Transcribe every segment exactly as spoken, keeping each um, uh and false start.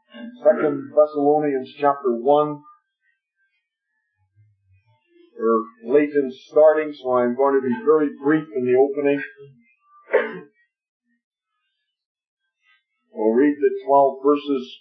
Second Thessalonians chapter one. We're late in starting, so I'm going to be very brief in the opening. We'll read the twelve verses.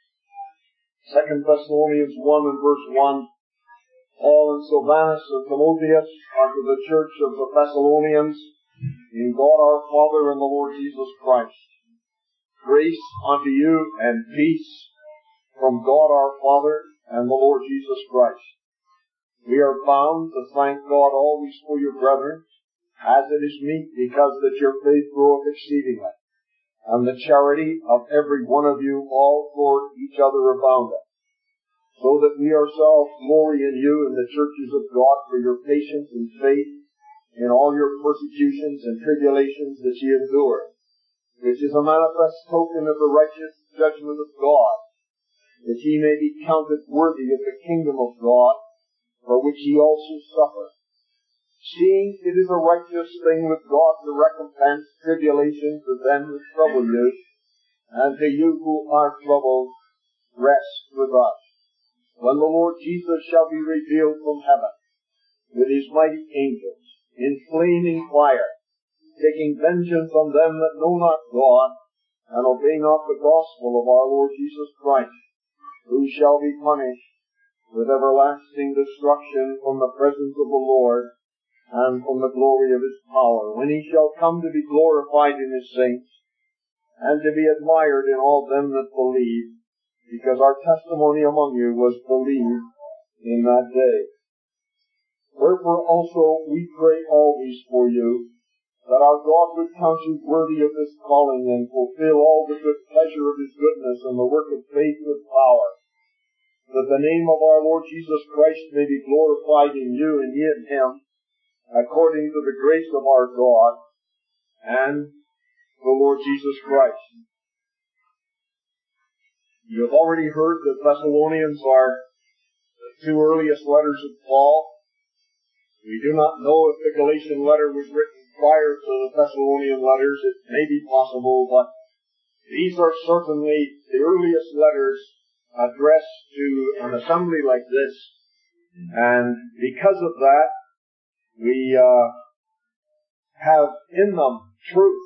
Second Thessalonians one and verse one. Paul and Silvanus and Timotheus are to the church of the Thessalonians, in God our Father and the Lord Jesus Christ. Grace unto you and peace from God our Father and the Lord Jesus Christ. We are bound to thank God always for your brethren, as it is meet, because that your faith groweth exceedingly, and the charity of every one of you all toward each other aboundeth, so that we ourselves glory in you in the churches of God for your patience and faith in all your persecutions and tribulations that ye endure, which is a manifest token of the righteous judgment of God, that ye may be counted worthy of the kingdom of God, for which ye also suffer. Seeing it is a righteous thing with God to recompense tribulation to them that trouble you, and to you who are troubled, rest with us, when the Lord Jesus shall be revealed from heaven, with his mighty angels, in flaming fire, taking vengeance on them that know not God, and obey not the gospel of our Lord Jesus Christ, who shall be punished with everlasting destruction from the presence of the Lord, and from the glory of his power, when he shall come to be glorified in his saints, and to be admired in all them that believe, because our testimony among you was believed in that day. Wherefore also we pray always for you, that our God would count you worthy of this calling, and fulfill all the good pleasure of his goodness and the work of faith with power, that the name of our Lord Jesus Christ may be glorified in you and ye in him, according to the grace of our God and the Lord Jesus Christ. You have already heard that Thessalonians are the two earliest letters of Paul. We do not know if the Galatian letter was written prior to the Thessalonian letters. It may be possible, but these are certainly the earliest letters addressed to an assembly like this. And because of that, we uh, have in them truth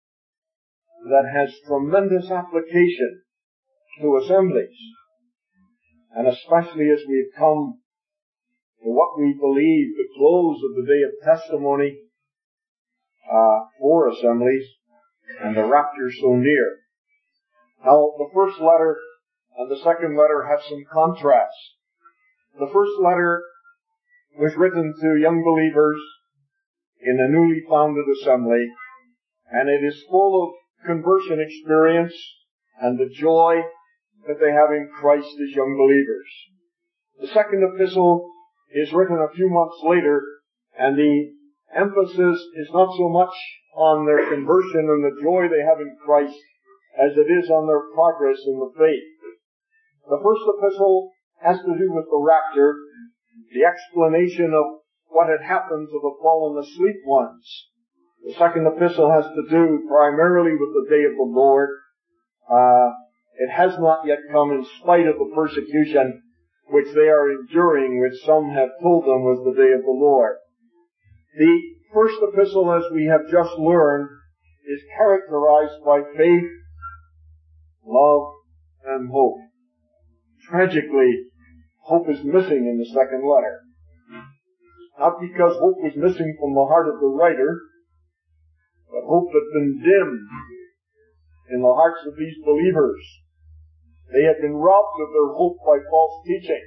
that has tremendous application to assemblies. And especially as we've come to what we believe the close of the day of testimony uh, for assemblies, and the rapture so near. Now, the first letter and the second letter have some contrasts. The first letter was written to young believers in a newly founded assembly, and it is full of conversion experience and the joy that they have in Christ as young believers. The second epistle is written a few months later, and the emphasis is not so much on their conversion and the joy they have in Christ as it is on their progress in the faith. The first epistle has to do with the rapture, the explanation of what had happened to the fallen asleep ones. The second epistle has to do primarily with the day of the Lord. Uh, it has not yet come in spite of the persecution which they are enduring, which some have told them was the day of the Lord. The first epistle, as we have just learned, is characterized by faith, love, and hope. Tragically, hope is missing in the second letter. Not because hope was missing from the heart of the writer, but hope had been dimmed in the hearts of these believers. They had been robbed of their hope by false teaching.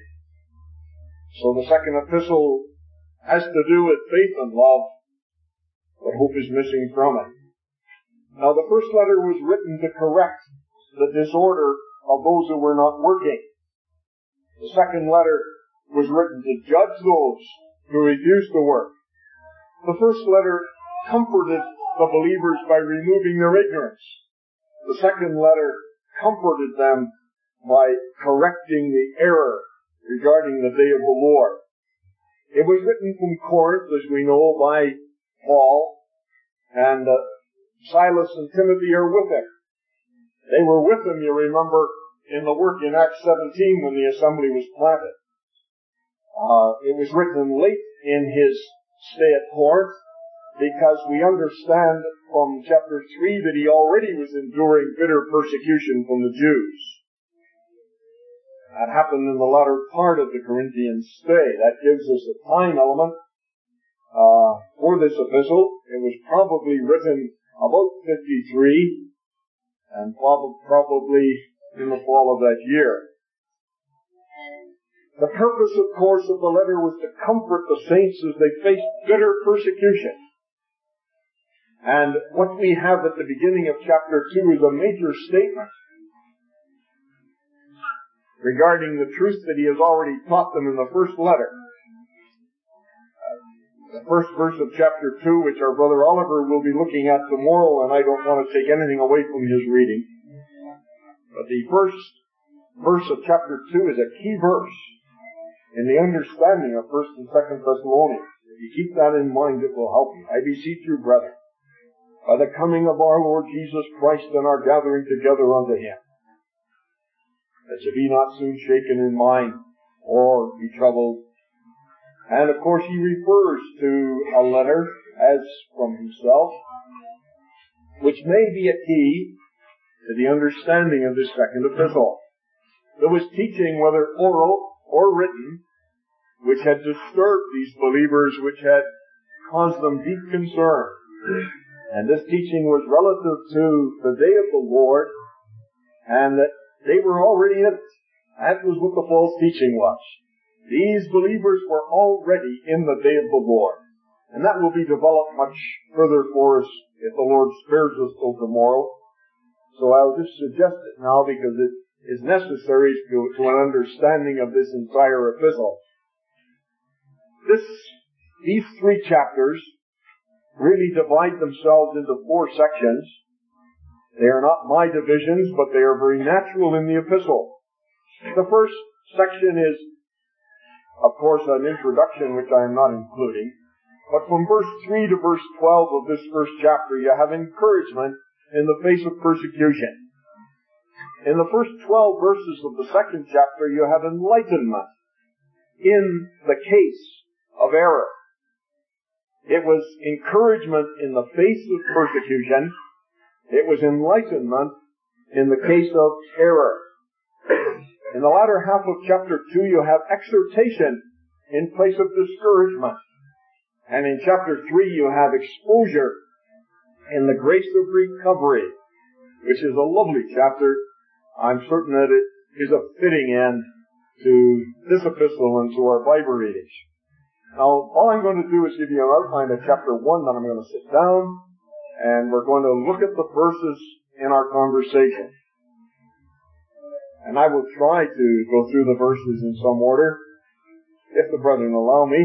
So the second epistle has to do with faith and love, but hope is missing from it. Now, the first letter was written to correct the disorder of those who were not working. The second letter was written to judge those who refused to work. The first letter comforted the believers by removing their ignorance. The second letter comforted them by correcting the error regarding the day of the Lord. It was written from Corinth, as we know, by Paul, and uh, Silas and Timothy are with him. They were with him, you remember, in the work in Acts seventeen when the assembly was planted. Uh, it was written late in his stay at Corinth because we understand from chapter three that he already was enduring bitter persecution from the Jews. That happened in the latter part of the Corinthian stay. That gives us a time element uh, for this epistle. It was probably written about fifty-three and prob- probably in the fall of that year. The purpose, of course, of the letter was to comfort the saints as they faced bitter persecution. And what we have at the beginning of chapter two is a major statement regarding the truth that he has already taught them in the first letter. The first verse of chapter two, which our brother Oliver will be looking at tomorrow, and I don't want to take anything away from his reading. But the first verse of chapter two is a key verse in the understanding of First and Second Thessalonians. If you keep that in mind, it will help you. I beseech you, brethren, by the coming of our Lord Jesus Christ and our gathering together unto him, that ye be not soon shaken in mind or be troubled. And of course he refers to a letter as from himself, which may be a key to the understanding of this second epistle. There was teaching, whether oral or written, which had disturbed these believers, which had caused them deep concern. And this teaching was relative to the day of the Lord, and that they were already in it. That was what the false teaching was. These believers were already in the day of the Lord. And that will be developed much further for us if the Lord spares us till tomorrow. So I'll just suggest it now because it is necessary to, to an understanding of this entire epistle. This, these three chapters really divide themselves into four sections. They are not my divisions, but they are very natural in the epistle. The first section is, of course, an introduction, which I am not including. But from verse three to verse twelve of this first chapter, you have encouragement in the face of persecution. In the first twelve verses of the second chapter, you have enlightenment in the case of error. It was encouragement in the face of persecution. It was enlightenment in the case of error. In the latter half of chapter two, you have exhortation in place of discouragement. And in chapter three, you have exposure in the grace of recovery, which is a lovely chapter. I'm certain that it is a fitting end to this epistle and to our Bible readings. Now, all I'm going to do is give you an outline of chapter one, then I'm going to sit down, and we're going to look at the verses in our conversation. And I will try to go through the verses in some order, if the brethren allow me.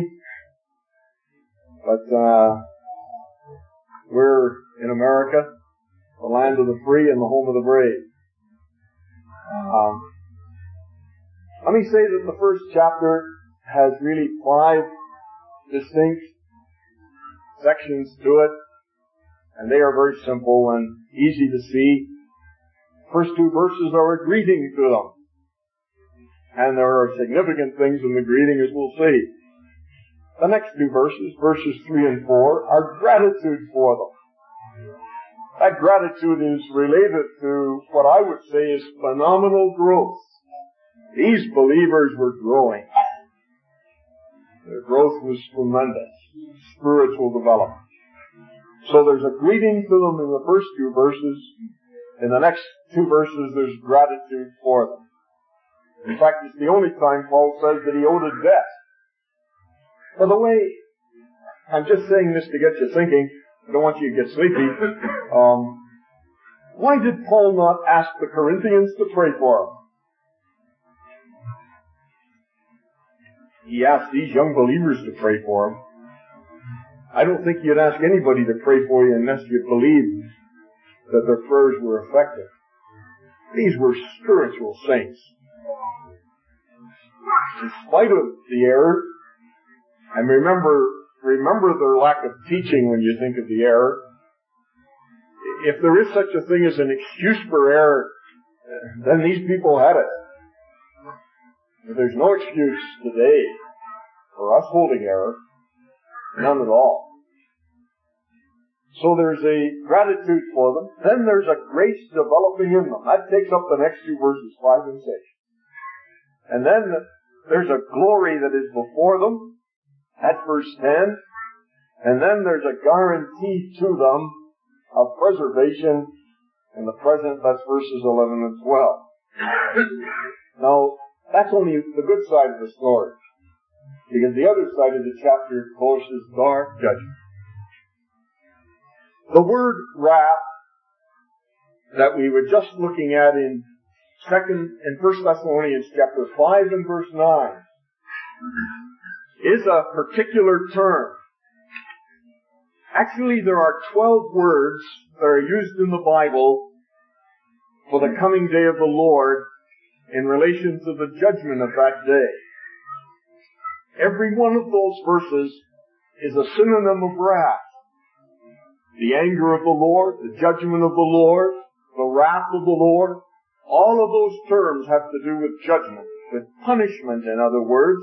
But uh we're in America, the land of the free and the home of the brave. Um, let me say that the first chapter has really five distinct sections to it, and they are very simple and easy to see. First two verses are a greeting to them, and there are significant things in the greeting, as we'll see. The next two verses, verses three and four, are gratitude for them. That gratitude is related to what I would say is phenomenal growth. These believers were growing. Their growth was tremendous. Spiritual development. So there's a greeting to them in the first two verses. In the next two verses, there's gratitude for them. In fact, it's the only time Paul says that he owed a debt. By the way, I'm just saying this to get you thinking. I don't want you to get sleepy. Um, why did Paul not ask the Corinthians to pray for him? He asked these young believers to pray for him. I don't think you'd ask anybody to pray for you unless you believed that their prayers were effective. These were spiritual saints. In spite of the error, and remember, remember their lack of teaching when you think of the error. If there is such a thing as an excuse for error, then these people had it. There's no excuse today for us holding error. None at all. So there's a gratitude for them. Then there's a grace developing in them. That takes up the next two verses, five and six. And then there's a glory that is before them. That's verse ten. And then there's a guarantee to them of preservation in the present. That's verses eleven and twelve. Now, that's only the good side of the story. Because the other side of the chapter, of course, is dark judgment. The word wrath that we were just looking at in second in First Thessalonians chapter five and verse nine is a particular term. Actually, there are twelve words that are used in the Bible for the coming day of the Lord in relation to the judgment of that day. Every one of those verses is a synonym of wrath. The anger of the Lord, the judgment of the Lord, the wrath of the Lord, all of those terms have to do with judgment, with punishment, in other words.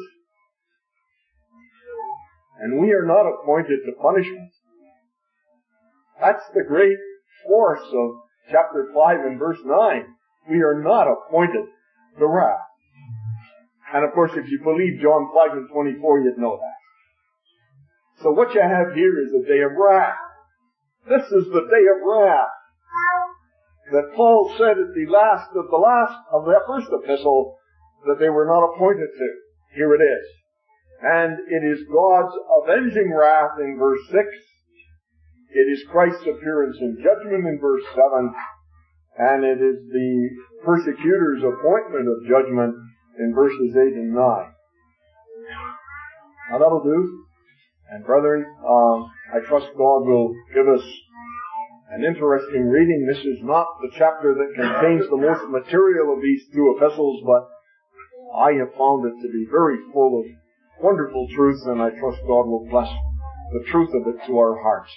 And we are not appointed to punishment. That's the great force of chapter five and verse nine. We are not appointed to wrath. And of course, if you believe John five and twenty-four, you'd know that. So what you have here is a day of wrath. This is the day of wrath that Paul said at the last of the last of that first epistle that they were not appointed to. Here it is. And it is God's avenging wrath in verse six. It is Christ's appearance in judgment in verse seven. And it is the persecutor's appointment of judgment in verses eight and nine. Now that'll do. And brethren, uh, I trust God will give us an interesting reading. This is not the chapter that contains the most material of these two epistles, but I have found it to be very full of wonderful truth, and I trust God will bless the truth of it to our hearts.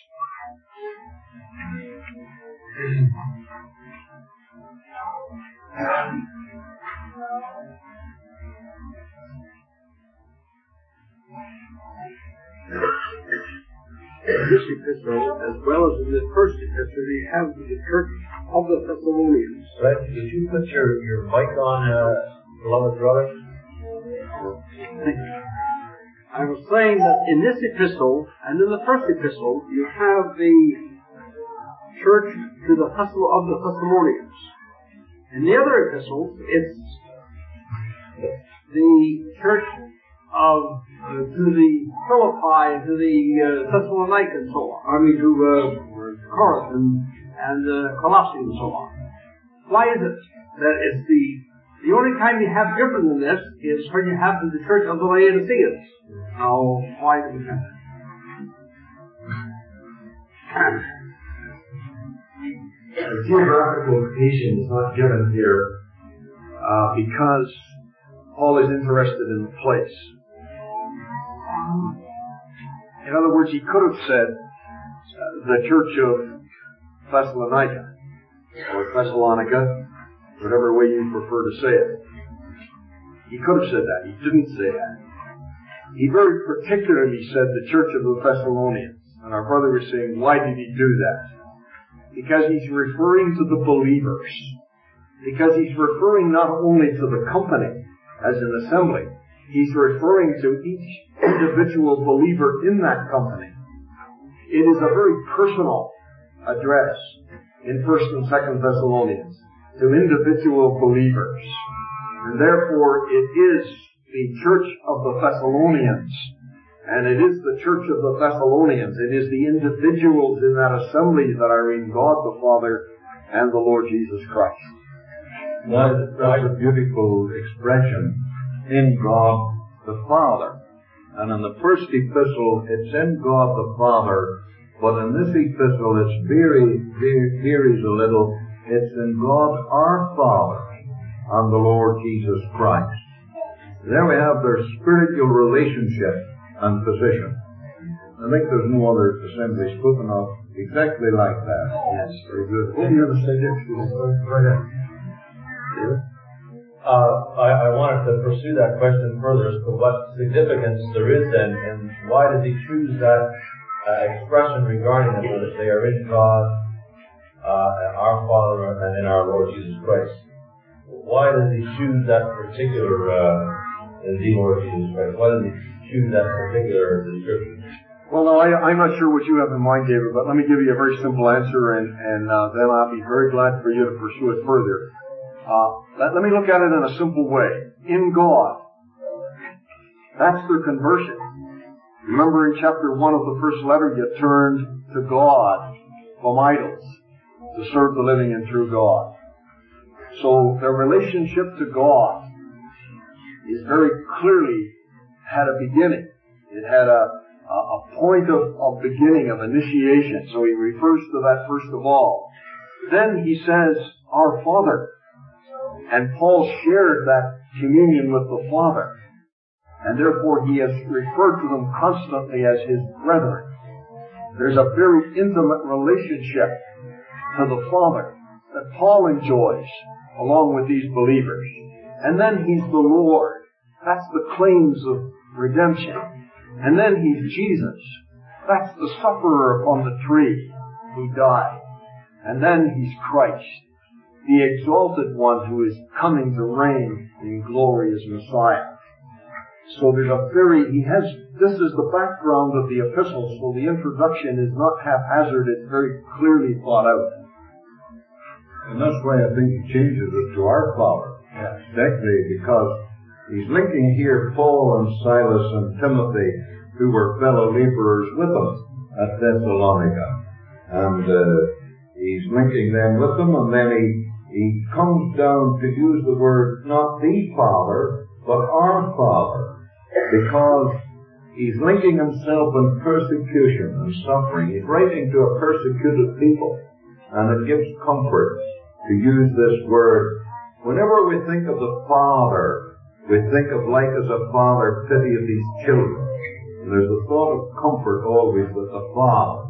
In this epistle, as well as in the first epistle, we have the church of the Thessalonians. Right, did you put your, your mic on, uh, beloved brother? I was saying that in this epistle, and in the first epistle, you have the church to the Thessal of the Thessalonians. In the other epistles, it's the church of uh, to the Philippi, to the uh, Thessalonica and so on. I mean to uh, Corinth and, and uh, Colossae and so on. Why is it that it's the the only time you have different than this is when you have the church of the Laodiceans? Now, why do we have that? The geographical location is not given here uh, because Paul is interested in the place. In other words, he could have said uh, the church of Thessalonica or Thessalonica, whatever way you prefer to say it. He could have said that. He didn't say that. He very particularly said the church of the Thessalonians. And our brother was saying, why did he do that? Because he's referring to the believers. Because he's referring not only to the company as an assembly, he's referring to each individual believer in that company. It is a very personal address in First and Second Thessalonians to individual believers. And therefore it is the church of the Thessalonians. And it is the church of the Thessalonians. It is the individuals in that assembly that are in God the Father and the Lord Jesus Christ. That, that's a beautiful expression, in God the Father. And in the first epistle, it's in God the Father, but in this epistle, it's very, very, varies a little. It's in God our Father and the Lord Jesus Christ. There we have their spiritual relationship and position. I think there's no other assembly spoken of exactly like that. Yes, very good. What do you have to say next? Right ahead. Uh, I, I wanted to pursue that question further as to what significance there is then, and why does he choose that uh, expression regarding them, that they are in God, uh, our Father, and in our Lord Jesus Christ. Why does he choose that particular, uh, the Lord Jesus Christ? Why does he choose that particular description? Well, no, I, I'm not sure what you have in mind, David, but let me give you a very simple answer, and, and uh, then I'll be very glad for you to pursue it further. Uh, let, let me look at it in a simple way. In God. That's their conversion. Remember in chapter one of the first letter, you turned to God from idols to serve the living and true God. So their relationship to God is very clearly had a beginning. It had a, a, a point of, of beginning, of initiation. So he refers to that first of all. Then he says, our Father. And Paul shared that communion with the Father. And therefore he has referred to them constantly as his brethren. There's a very intimate relationship to the Father that Paul enjoys along with these believers. And then he's the Lord. That's the claims of redemption. And then he's Jesus. That's the sufferer upon the tree who died. And then he's Christ, the exalted one who is coming to reign in glory as Messiah. So there's a very, he has, this is the background of the epistle, so the introduction is not haphazard, it's very clearly thought out. In this way, I think he changes it to our Father. Yes. Exactly, because he's linking here Paul and Silas and Timothy, who were fellow laborers with him at Thessalonica. And uh, he's linking them with them, and then he, he comes down to use the word not the Father, but our Father, because he's linking himself in persecution and suffering. He's writing to a persecuted people, and it gives comfort to use this word. Whenever we think of the Father, we think of like as a father pitieth his children. And there's a thought of comfort always with the Father.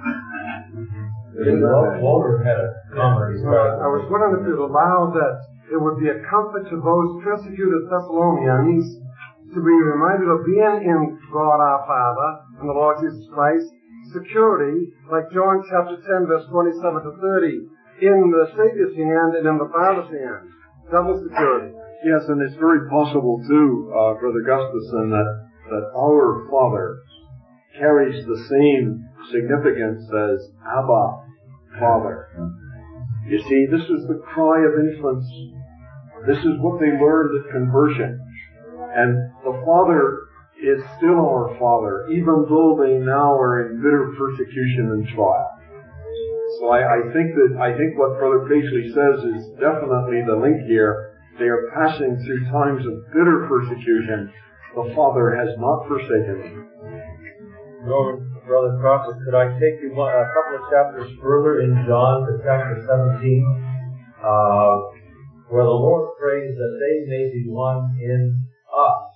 Walter had a comment. I was wondering if it would allow that it would be a comfort to those persecuted Thessalonians to be reminded of being in God our Father and the Lord Jesus Christ, security, like John chapter ten, verse twenty-seven to thirty, in the Savior's hand and in the Father's hand. Double security. Yes, and it's very possible too, uh, Brother Gustafson, that, that our Father carries the same significance as Abba, Father. You see, this is the cry of infants. This is what they learned at conversion. And the Father is still our Father, even though they now are in bitter persecution and trial. So I, I think that, I think what Brother Paisley says is definitely the link here. They are passing through times of bitter persecution. The Father has not forsaken them. Lord, Brother Crawford, could I take you one, a couple of chapters further in John to chapter seventeen, uh, where the Lord prays that they may be one in us,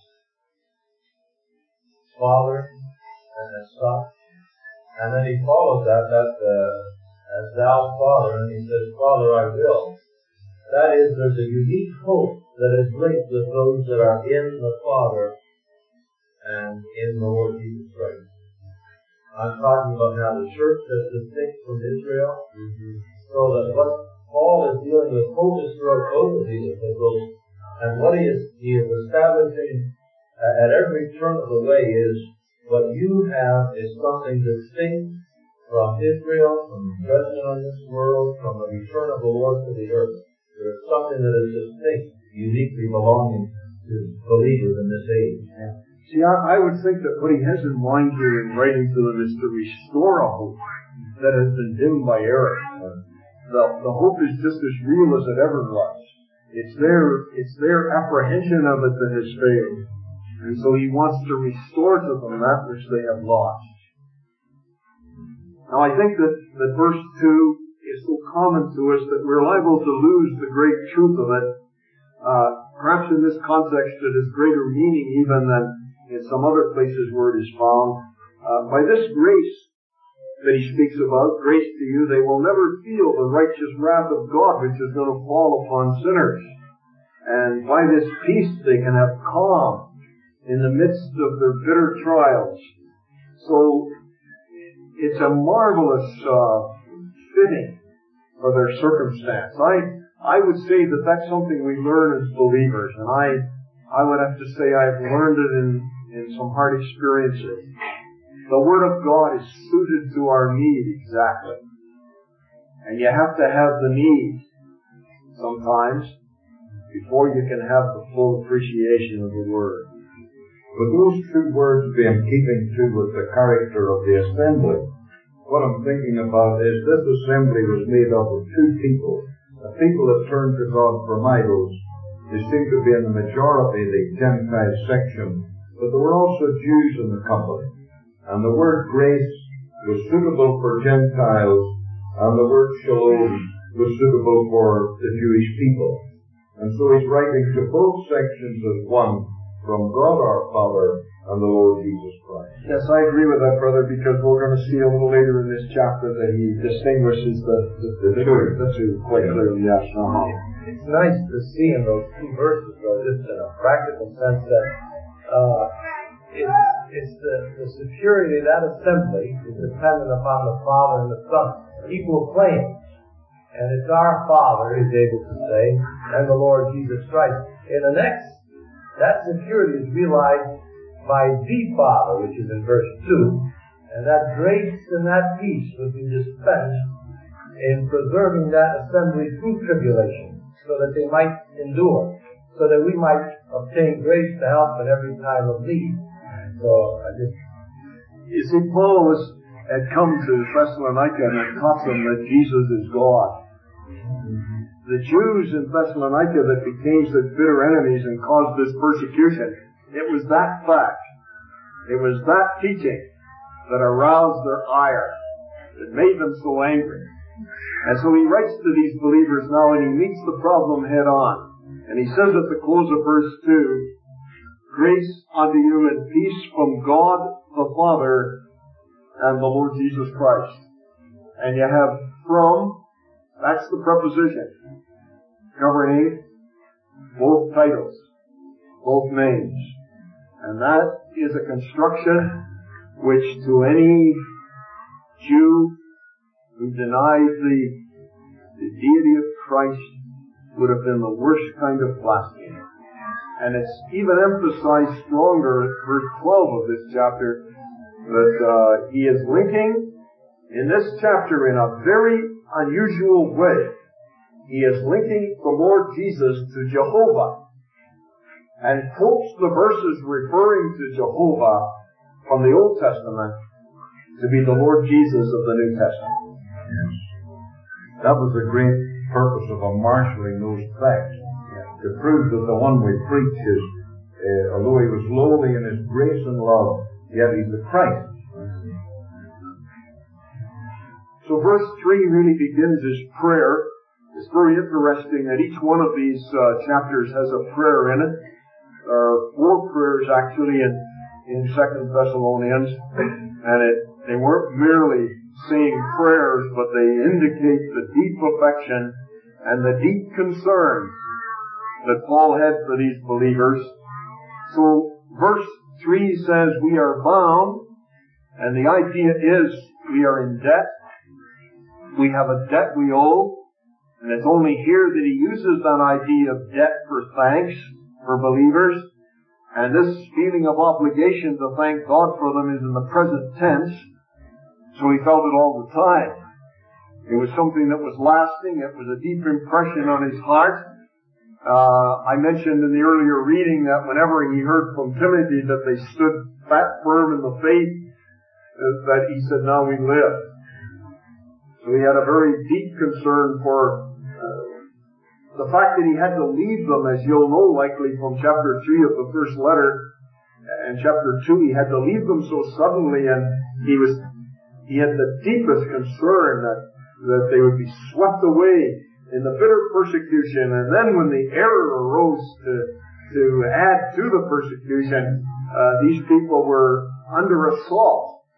Father and as Son. And then he follows that, that uh, as thou, Father, and he says, Father, I will. That is, there's a unique hope that is linked with those that are in the Father and in the Lord Jesus Christ. I'm talking about now the church that's distinct from Israel, mm-hmm. so that what Paul is dealing with hope is throughout both of these epistles, and what he is, he is establishing uh, at every turn of the way is what you have is something distinct from Israel, from judgment on this world, from the return of the Lord to the earth. There is something that is distinct, uniquely belonging to believers in this age. Yeah. See, I, I would think that what he has in mind here in writing to them is to restore a hope that has been dimmed by error. The, the hope is just as real as it ever was. It's their, it's their apprehension of it that has failed. And so he wants to restore to them that which they have lost. Now I think that, that verse two is so common to us that we're liable to lose the great truth of it. Uh, perhaps in this context it has greater meaning even than in some other places where it is found. Uh, by this grace that he speaks about, grace to you, they will never feel the righteous wrath of God which is going to fall upon sinners. And by this peace they can have calm in the midst of their bitter trials. So it's a marvelous uh, fitting for their circumstance. I I would say that that's something we learn as believers, and I I would have to say I've learned it in, in some hard experiences. The Word of God is suited to our need exactly. And you have to have the need sometimes before you can have the full appreciation of the Word. But those two words being keeping to with the character of the assembly, what I'm thinking about is this assembly was made up of two people. The people that turned to God from idols, they seem to be in the majority, the Gentile section, but there were also Jews in the company. And the word grace was suitable for Gentiles, and the word shalom was suitable for the Jewish people. And so he's writing to both sections as one, from God our Father and the Lord Jesus Christ. Yes, I agree with that, brother, because we're going to see a little later in this chapter that he distinguishes the, the, the, the, two, the two quite clearly, yes. Uh-huh. It's nice to see in those two verses, though, just in a practical sense, that uh, it's, it's the, the security of that assembly is dependent upon the Father and the Son, equal claims. And it's our Father, he's able to say, and the Lord Jesus Christ. In the next, that security is realized by the Father, which is in verse two, and that grace and that peace would be dispensed in preserving that assembly through tribulation, so that they might endure, so that we might obtain grace to help in every time of need. So I just... You see, Paul was, had come to Thessalonica and had taught them that Jesus is God. The Jews in Thessalonica that became such bitter enemies and caused this persecution, it was that fact, it was that teaching that aroused their ire, that made them so angry. And so he writes to these believers now, and he meets the problem head on. And he says at the close of verse two, grace unto you and peace from God the Father and the Lord Jesus Christ. And you have from, that's the preposition, governing both titles, both names. And that is a construction which to any Jew who denied the, the deity of Christ would have been the worst kind of blasphemy. And it's even emphasized stronger at verse twelve of this chapter that uh, he is linking in this chapter in a very unusual way. He is linking the Lord Jesus to Jehovah and quotes the verses referring to Jehovah from the Old Testament to be the Lord Jesus of the New Testament. Yes. That was the great purpose of a marshalling those texts, to prove that the one we preach is, uh, although he was lowly in his grace and love, yet he's the Christ. So verse three really begins his prayer. It's very interesting that each one of these uh, chapters has a prayer in it. There are four prayers actually in, in Second Thessalonians, and it, they weren't merely saying prayers, but they indicate the deep affection and the deep concern that Paul had for these believers. So verse three says we are bound, and the idea is we are in debt. We have a debt we owe, and it's only here that he uses that idea of debt for thanks for believers. And this feeling of obligation to thank God for them is in the present tense, so he felt it all the time. It was something that was lasting. It was a deep impression on his heart. Uh, I mentioned in the earlier reading that whenever he heard from Timothy that they stood fat firm in the faith, uh, that he said, now we live. So he had a very deep concern for uh, the fact that he had to leave them, as you'll know likely from chapter three of the first letter, and chapter two, he had to leave them so suddenly, and he was, he had the deepest concern that, that they would be swept away in the bitter persecution. And then when the error arose to, to add to the persecution, uh, these people were under assault.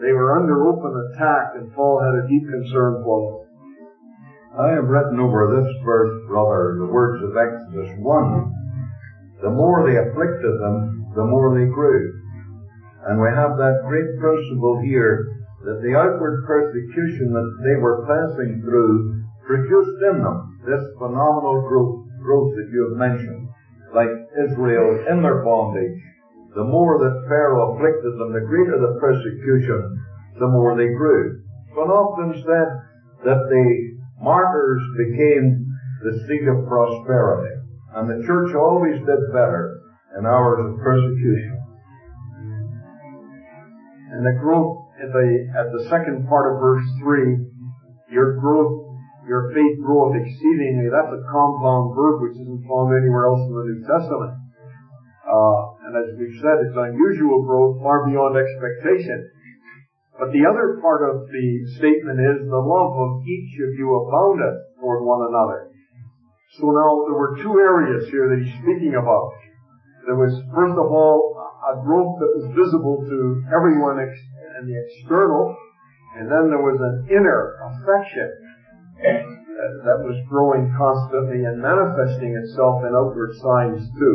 They were under open attack, and Paul had a deep concern for them. I have written over this verse, brother, the words of Exodus one. The more they afflicted them, the more they grew. And we have that great principle here, that the outward persecution that they were passing through produced in them this phenomenal growth, growth that you have mentioned. Like Israel in their bondage, the more that Pharaoh afflicted them, the greater the persecution, the more they grew. It's been often said that the martyrs became the seat of prosperity, and the church always did better in hours of persecution. And the growth at the, at the second part of verse three, your growth, your faith groweth exceedingly. That's a compound verb which isn't found anywhere else in the New Testament. Uh, and as we've said, it's unusual growth, far beyond expectation. But the other part of the statement is, the love of each of you aboundeth toward one another. So now, there were two areas here that he's speaking about. There was, first of all, a growth that was visible to everyone ex- in the external, and then there was an inner affection that was growing constantly and manifesting itself in outward signs too.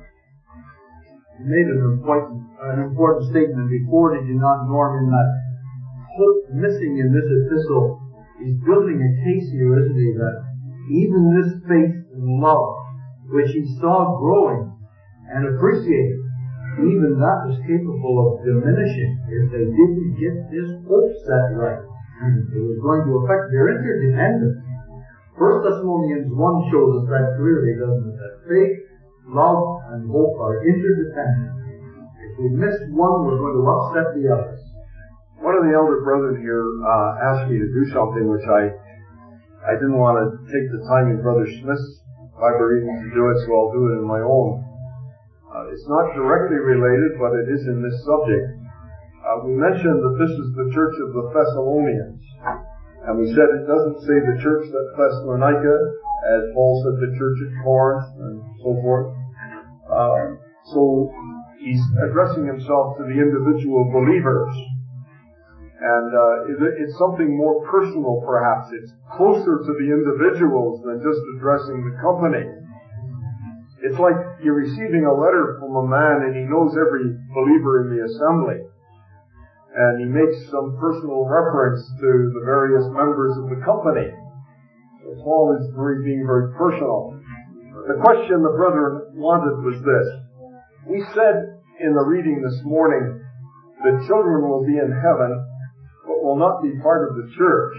You made an important, an important statement before, did you not, Norm, in that hope missing in this epistle? He's building a case here, isn't he, that even this faith and love, which he saw growing and appreciated, even that was capable of diminishing if they didn't get this hope set right. It was going to affect their interdependence. First Thessalonians one shows us that clearly, doesn't it? That faith, love, and hope are interdependent. If we miss one, we're going to upset the others. One of the elder brethren here uh, asked me to do something which I I didn't want to take the time in Brother Smith's Bible reading to do it, so I'll do it in my own. Uh, it's not directly related, but it is in this subject. Uh, we mentioned that this is the church of the Thessalonians. And we said it doesn't say the church at Thessalonica, as Paul said the church at Corinth, and so forth. Uh, so he's addressing himself to the individual believers. And uh, it, it's something more personal, perhaps. It's closer to the individuals than just addressing the company. It's like you're receiving a letter from a man and he knows every believer in the assembly. And he makes some personal reference to the various members of the company. So Paul is very, being very personal. The question the brethren wanted was this. We said in the reading this morning that children will be in heaven, but will not be part of the church.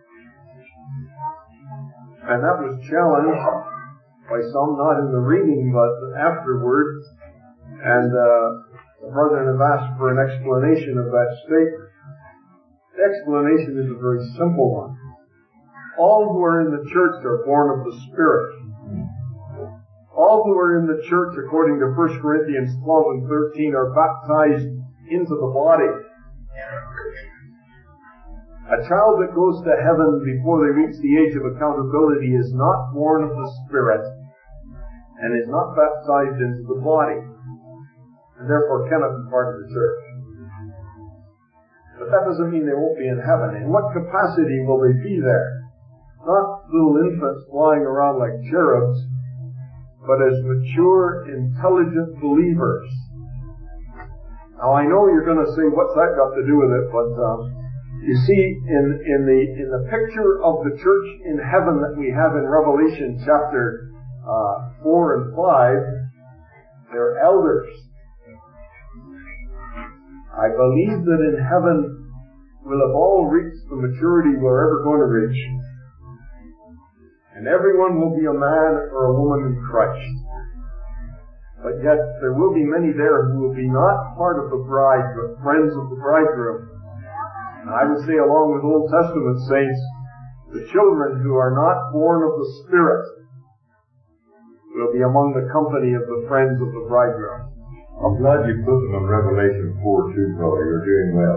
And that was challenged by some, not in the reading, but afterward. And uh, the brethren have asked for an explanation of that statement. The explanation is a very simple one. All who are in the church are born of the Spirit. All who are in the church, according to First Corinthians twelve and thirteen, are baptized into the body. A child that goes to heaven before they reach the age of accountability is not born of the Spirit and is not baptized into the body, and therefore cannot be part of the church. But that doesn't mean they won't be in heaven. In what capacity will they be there? Not little infants flying around like cherubs, but as mature, intelligent believers. Now I know you're going to say, what's that got to do with it? But um, you see, in, in the in the picture of the church in heaven that we have in Revelation chapter uh, four and five, they're elders. I believe that in heaven we'll have all reached the maturity we're ever going to reach. And everyone will be a man or a woman in Christ. But yet there will be many there who will be not part of the bride, but friends of the bridegroom. And I would say, along with Old Testament saints, the children who are not born of the Spirit will be among the company of the friends of the bridegroom. I'm glad you put them in Revelation four too, brother. You're doing well.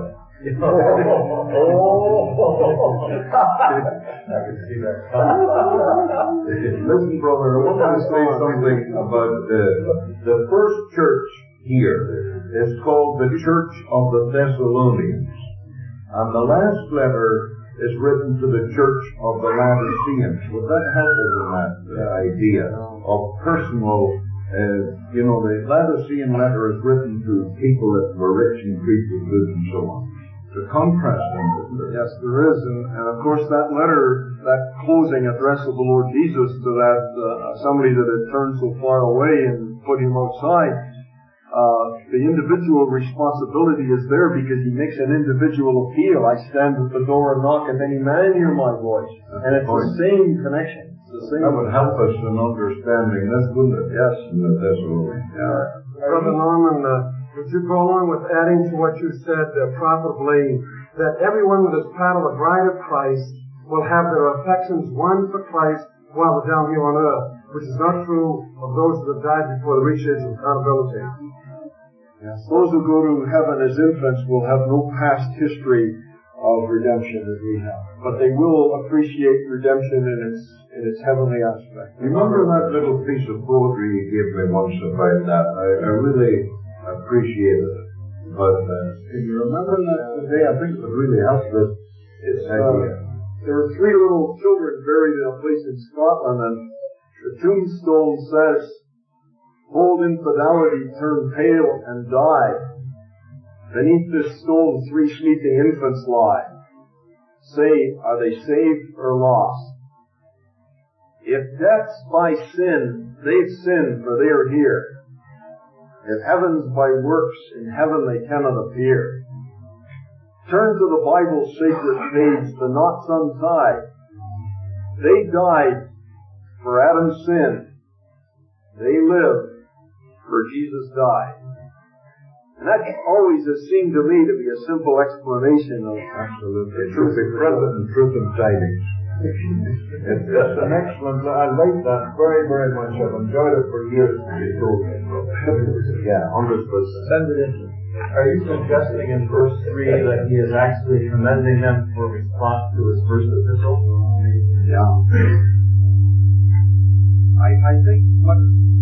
I can see that. Listen, brother, I want to say something about the, the first church here. It's called the Church of the Thessalonians. And the last letter is written to the church of the Laodiceans. Would that help us in that uh, idea of personal, uh, you know, the Laodicean letter is written to people that were rich and treated good and so on. The contrast in it. Yes, there is. And, and of course that letter, that closing address of the Lord Jesus to that, uh, somebody that had turned so far away and put him outside, Uh, the individual responsibility is there because he makes an individual appeal. I stand at the door and knock, and any man hear my voice. And it's the same connection. It's the same. That would help us in understanding this, wouldn't it? Yes. In the Thessalonians. Yeah. Brother Norman, uh, would you go along with adding to what you said uh, profitably, that everyone that is part of the bride of Christ will have their affections won for Christ while we're down here on earth, which is not true of those that have died before the reach age of accountability. Yes. Those who go to heaven as infants will have no past history of redemption as we have, but they will appreciate redemption in its in its heavenly aspect. Remember that little piece of poetry you gave me once about that? I, I really appreciated it. But uh, can you remember that today? I think it would really help this It's, idea. Uh, there were three little children buried in a place in Scotland, and the tombstone says, "Old infidelity turn pale and die. Beneath this stone three sleeping infants lie. Say, are they saved or lost? If death's by sin, they've sinned, for they are here. If heaven's by works, in heaven they cannot appear. Turn to the Bible's sacred page, the knots untie. They died for Adam's sin. They lived for Jesus died." And that always has seemed to me to be a simple explanation of absolutely the truth of present and truth and tidings. It's, it's an excellent. I like that very, very much. I've enjoyed it for years. Yeah, hundred percent. Send it in. Are you suggesting in verse three that he is actually commending them for response to his first epistle? Yeah. I, I think what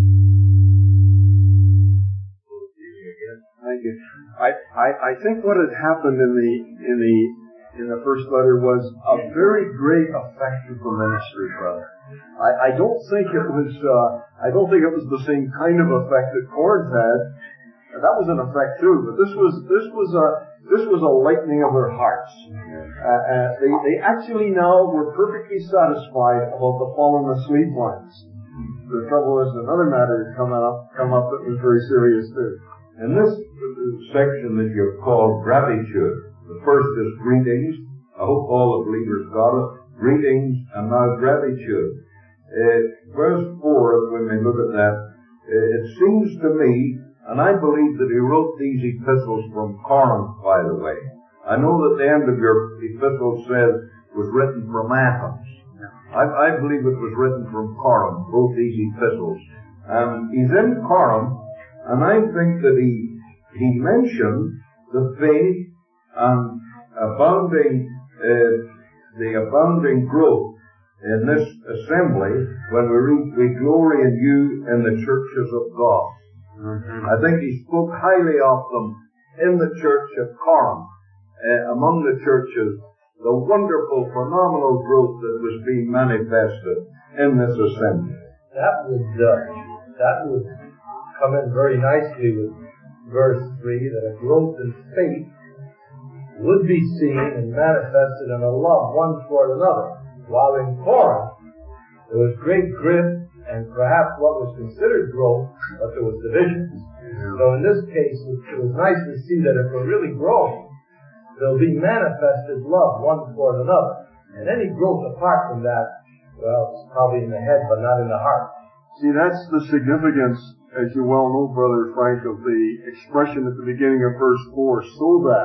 Thank you. I, I, I think what had happened in the in the in the first letter was a very great effect of the ministry, brother. I, I don't think it was uh, I don't think it was the same kind of effect that Corinth had. That was an effect too, but this was this was a this was a lightening of their hearts. Uh, uh, they they actually now were perfectly satisfied about the fallen asleep ones. The trouble is another matter had come up come up that was very serious too. In this section that you've called gratitude, the first is greetings. I hope all the believers got it. Greetings and now gratitude. Uh, verse four, when we look at that, uh, it seems to me, and I believe that he wrote these epistles from Corinth, by the way. I know that the end of your epistle says it was written from Athens. I, I believe it was written from Corinth, both these epistles. And he's in Corinth, and I think that he he mentioned the faith and abounding uh, the abounding growth in this assembly when we read, "We glory in you in the churches of God." Mm-hmm. I think he spoke highly of them in the church of Corinth, uh, among the churches, the wonderful, phenomenal growth that was being manifested in this assembly. That would uh, that would come in very nicely with verse three, that a growth in faith would be seen and manifested in a love one toward another. While in Corinth, there was great grit and perhaps what was considered growth, but there was division. So in this case, it was nice to see that if we're really growing, there'll be manifested love one toward another. And any growth apart from that, well, it's probably in the head, but not in the heart. See, that's the significance, as you well know, Brother Frank, of the expression at the beginning of verse four, so that.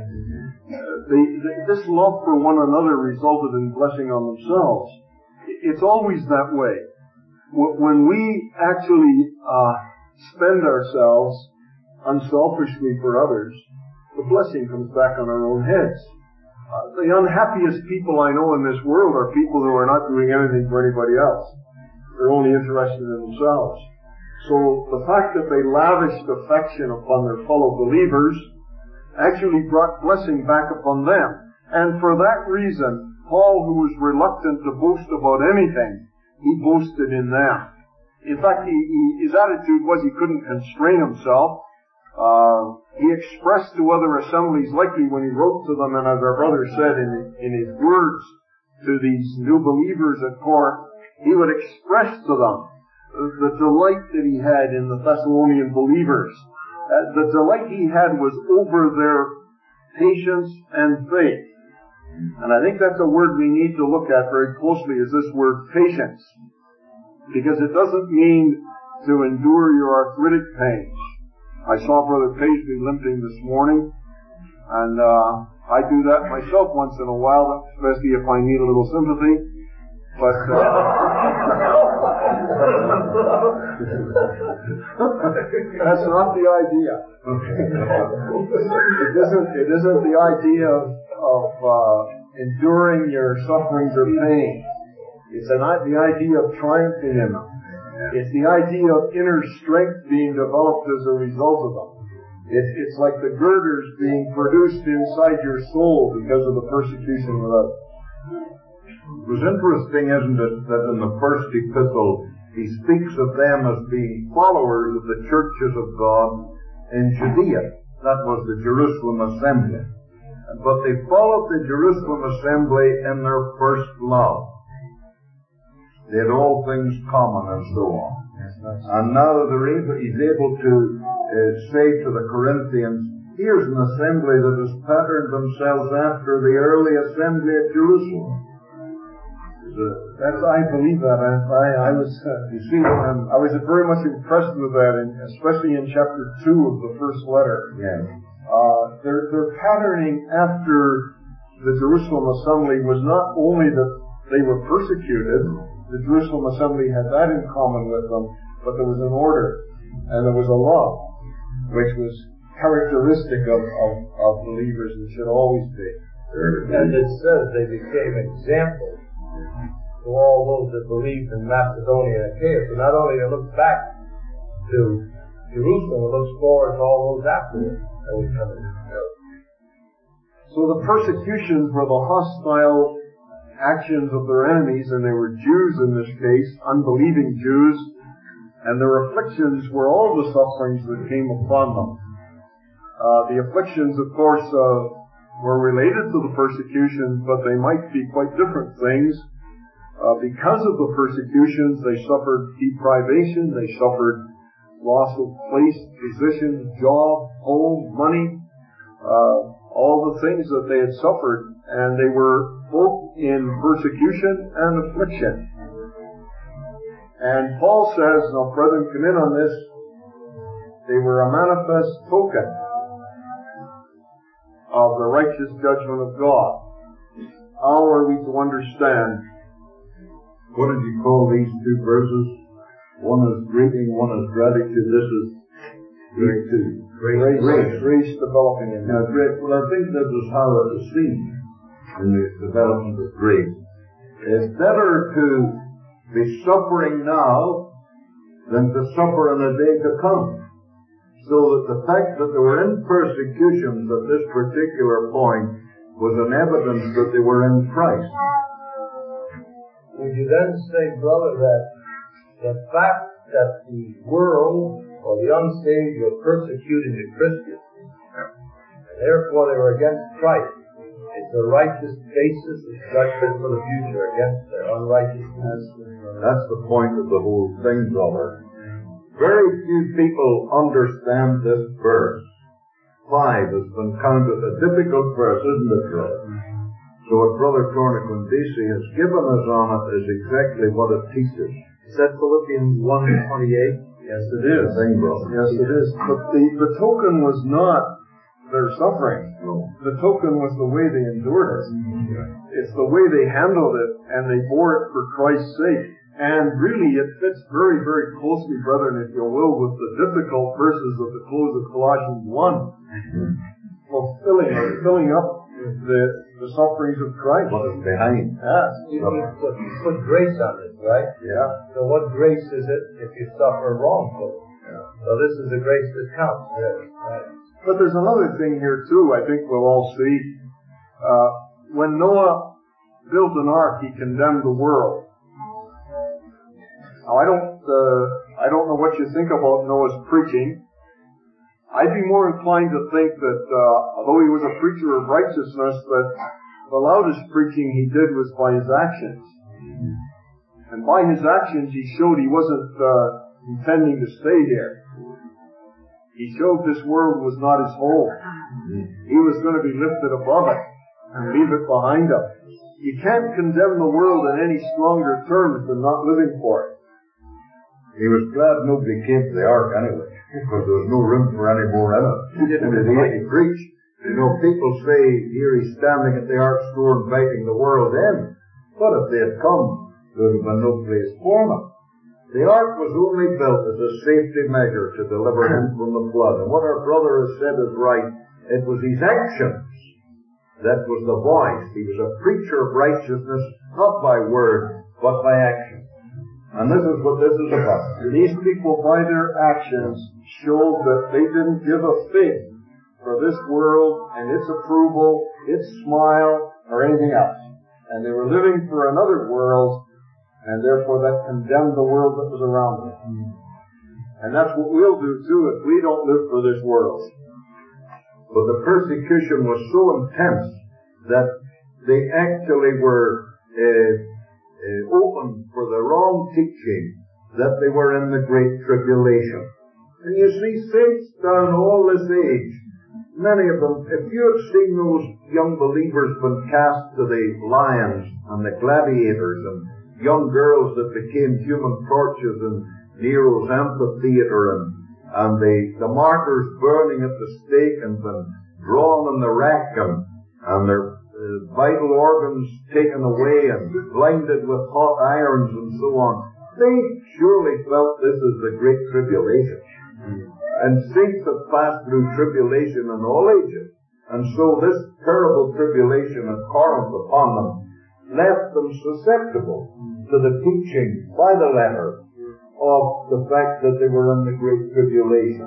Uh, the, the, this love for one another resulted in blessing on themselves. It's always that way. When we actually uh, spend ourselves unselfishly for others, the blessing comes back on our own heads. Uh, the unhappiest people I know in this world are people who are not doing anything for anybody else. They're only interested in themselves. So the fact that they lavished affection upon their fellow believers actually brought blessing back upon them. And for that reason, Paul, who was reluctant to boast about anything, he boasted in them. In fact, he, he, his attitude was he couldn't constrain himself. Uh, he expressed to other assemblies, likely when he wrote to them, and as our brother said in, in his words to these new believers at Corinth, he would express to them the delight that he had in the Thessalonian believers. Uh, the delight he had was over their patience and faith. And I think that's a word we need to look at very closely, is this word patience. Because it doesn't mean to endure your arthritic pains. I saw Brother Paisley limping this morning, and uh, I do that myself once in a while, especially if I need a little sympathy. But uh, that's not the idea. It isn't. It isn't the idea of, of uh, enduring your sufferings or pain. It's an, the idea of triumphing in them. It's the idea of inner strength being developed as a result of them. It, it's like the girders being produced inside your soul because of the persecution of others. It was interesting, isn't it, that in the first epistle he speaks of them as being followers of the churches of God in Judea. That was the Jerusalem assembly. But they followed the Jerusalem assembly in their first love. They had all things common and so on. And now they're able, he's able to uh, say to the Corinthians, here's an assembly that has patterned themselves after the early assembly at Jerusalem. That's, I believe that. I, I, I was, uh, you see, um, I was very much impressed with that, in, especially in chapter two of the first letter. Yes. Uh, their, their patterning after the Jerusalem assembly was not only that they were persecuted. The Jerusalem assembly had that in common with them, but there was an order, and there was a love, which was characteristic of, of, of believers and should always be. And it says they became examples to all those that believed in Macedonia and Achaia. So not only they look back to Jerusalem, it looks forward to all those after it that would come in. So the persecutions were the hostile actions of their enemies, and they were Jews in this case, unbelieving Jews, and their afflictions were all the sufferings that came upon them. Uh, the afflictions, of course, uh, were related to the persecution, but they might be quite different things. Uh, because of the persecutions, they suffered deprivation, they suffered loss of place, position, job, home, money, uh, all the things that they had suffered, and they were both in persecution and affliction. And Paul says, now brethren, come in on this, they were a manifest token of the righteous judgment of God. How are we to understand? What did you call these two verses? One is greeting, one is gratitude. This is grace too. Grace, grace, grace developing in now, grace. Well, I think this is how it is seen in the development of grace. It's better to be suffering now than to suffer in a day to come. So that the fact that they were in persecutions at this particular point was an evidence that they were in Christ. Would you then say, brother, that the fact that the world or the unsaved were persecuting the Christians, and therefore they were against Christ, it's a righteous basis of judgment for the future against their unrighteousness? That's the point of the whole thing, brother. Very few people understand this verse. Five has been counted a difficult verse, isn't it, brother? So what Brother Cornicondisi has given us on it is exactly what it teaches. Is that Philippians one twenty-eight? Yes, it is. Thing, brother. Yes, it is. But the, the token was not their suffering. No. The token was the way they endured it. Mm-hmm. It's the way they handled it, and they bore it for Christ's sake. And really, it fits very, very closely, brethren, if you will, with the difficult verses of the close of Colossians one. Mm-hmm. Fulfilling or filling up the, the sufferings of Christ. What is behind? Yes. You, you, you put grace on it, right? Yeah. So what grace is it if you suffer wrongfully? Yeah. So this is the grace that counts. Yes. Right. But there's another thing here too, I think we'll all see. Uh, when Noah built an ark, he condemned the world. Now I don't, uh, I don't know what you think about Noah's preaching. I'd be more inclined to think that, uh, although he was a preacher of righteousness, that the loudest preaching he did was by his actions. And by his actions he showed he wasn't, uh, intending to stay here. He showed this world was not his home. He was going to be lifted above it and leave it behind him. You can't condemn the world in any stronger terms than not living for it. He was glad nobody came to the ark anyway, because there was no room for any more in it. He didn't really preach. You know, people say, here he's standing at the ark's door inviting the world in. But if they had come, there would have been no place for them. The ark was only built as a safety measure to deliver him from the flood. And what our brother has said is right. It was his actions that was the voice. He was a preacher of righteousness, not by word, but by action. And this is what this is about. These people, by their actions, showed that they didn't give a fig for this world and its approval, its smile, or anything else. And they were living for another world, and therefore that condemned the world that was around them. And that's what we'll do too if we don't live for this world. But the persecution was so intense that they actually were uh, uh, open for the wrong teaching, that they were in the great tribulation. And you see, saints down all this age, many of them, if you had seen those young believers been cast to the lions and the gladiators and young girls that became human torches in Nero's amphitheater and, and the, the martyrs burning at the stake and been drawn in the rack and, and their uh, vital organs taken away and blinded with hot irons and so on. They surely felt this is the great tribulation. And saints have passed through tribulation in all ages. And so this terrible tribulation at Corinth upon them left them susceptible to the teaching by the letter of the fact that they were in the great tribulation.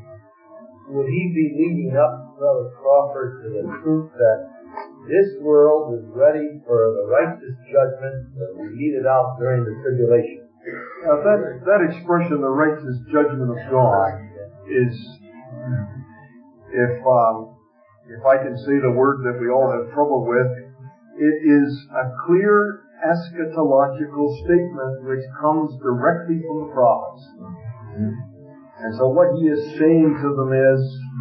Would he be leading up, Brother Crawford, to the truth that this world is ready for the righteous judgment that will be meted out during the tribulation? Now that, that expression, the righteous judgment of God, is, if, um, if I can say the word that we all have trouble with, it is a clear eschatological statement which comes directly from the prophets. And so what he is saying to them is,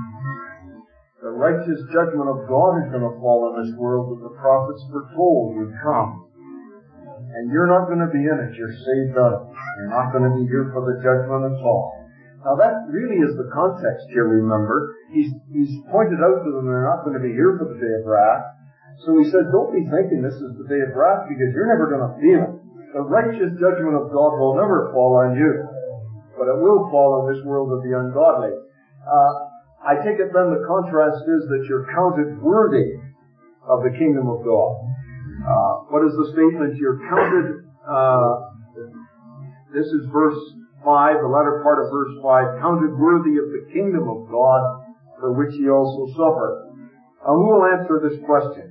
the righteous judgment of God is going to fall on this world that the prophets foretold would come. And you're not going to be in it. You're saved out of it. You're not going to be here for the judgment at all. Now that really is the context here, remember. He's, he's pointed out to them they're not going to be here for the day of wrath. So he said, don't be thinking this is the day of wrath because you're never going to feel it. The righteous judgment of God will never fall on you. But it will fall on this world of the ungodly. Uh, I take it then the contrast is that you're counted worthy of the kingdom of God. Uh, what is the statement? You're counted, uh, this is verse five, the latter part of verse five, counted worthy of the kingdom of God for which ye also suffer. Now who will answer this question?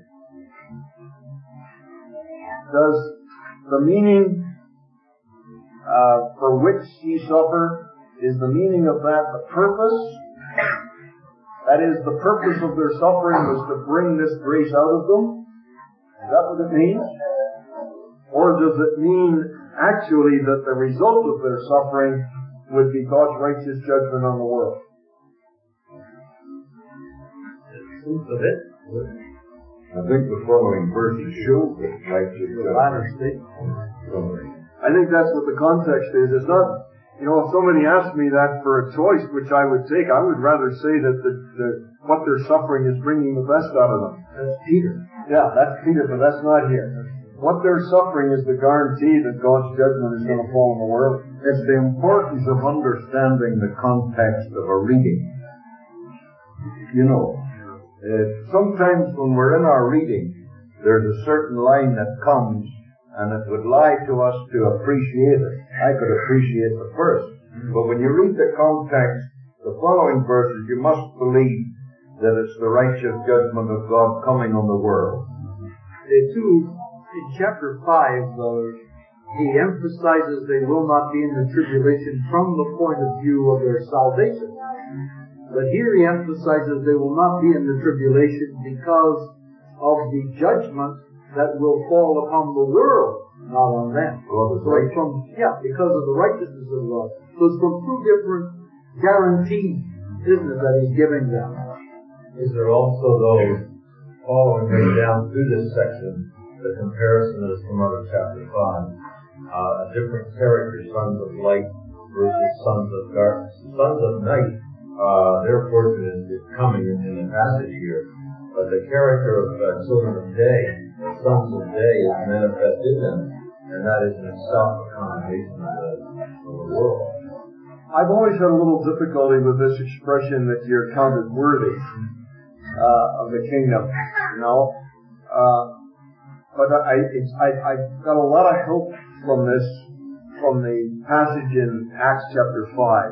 Does the meaning uh, for which ye suffer, is the meaning of that the purpose? That is, the purpose of their suffering was to bring this grace out of them? Is that what it means? Or does it mean actually that the result of their suffering would be God's righteous judgment on the world? Of it. I think the following verses show that righteous judgment. I think that's what the context is. It's not, you know, if somebody asked me that for a choice which I would take, I would rather say that the, the, what they're suffering is bringing the best out of them. That's Peter. Yeah, that's Peter, but that's not here. What they're suffering is the guarantee that God's judgment is going to fall on the world. It's the importance of understanding the context of a reading. You know, uh, sometimes when we're in our reading, there's a certain line that comes and it would lie to us to appreciate it. I could appreciate the first. But when you read the context, the following verses, you must believe that it's the righteous judgment of God coming on the world. The two, in chapter five, uh, he emphasizes they will not be in the tribulation from the point of view of their salvation. But here he emphasizes they will not be in the tribulation because of the judgment that will fall upon the world, not on them. God is so it's from, yeah, because of the righteousness of God. So it's from two different guarantees, isn't it, that he's giving them. Is there also, though, following right down through this section, the comparison that is come out of chapter five, uh, a different character, sons of light versus sons of darkness. Sons of night, uh, their portion is, is coming in, in the passage here, but the character of uh, children of day, the sons of day, is manifest in them, and that is in itself a condemnation of the, of the world. I've always had a little difficulty with this expression that you're counted worthy uh, of the kingdom, you know. Uh, but I, it's, I, I got a lot of help from this, from the passage in Acts chapter five.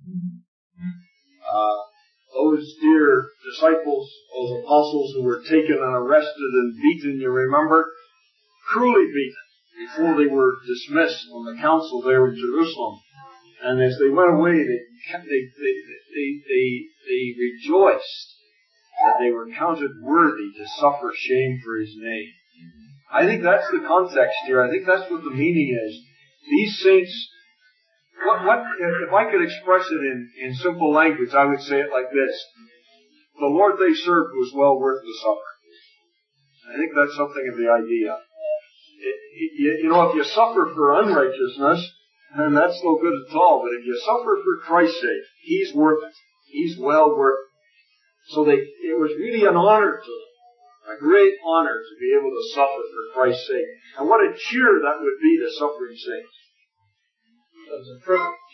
Uh, those dear disciples, those apostles who were taken and arrested and beaten, you remember? Cruelly beaten before they were dismissed from the council there in Jerusalem. And as they went away, they, they, they, they, they, they rejoiced that they were counted worthy to suffer shame for His name. I think that's the context here. I think that's what the meaning is. These saints, what, what, if I could express it in, in simple language, I would say it like this. The Lord they served was well worth the suffering. I think that's something of the idea. It, it, you know, if you suffer for unrighteousness, then that's no good at all. But if you suffer for Christ's sake, He's worth it. He's well worth it. So they, it was really an honor to them. A great honor to be able to suffer for Christ's sake. And what a cheer that would be to suffering saints. That's a privilege.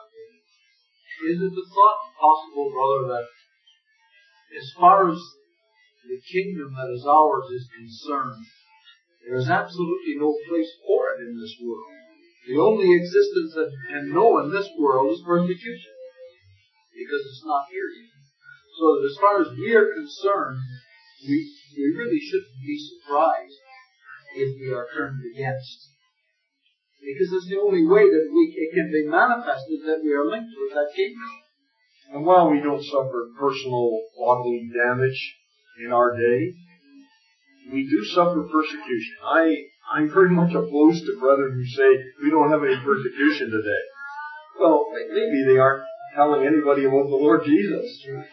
Is it the thought possible, brother, that as far as the kingdom that is ours is concerned, there is absolutely no place for it in this world? The only existence that can know in this world is persecution, because it's not here yet. So that as far as we are concerned, we, we really shouldn't be surprised if we are turned against. Because it's the only way that we, it can be manifested that we are linked with that kingdom. And while we don't suffer personal bodily damage in our day, we do suffer persecution. I, I'm very much opposed to brethren who say we don't have any persecution today. Well, maybe they aren't telling anybody about the Lord Jesus.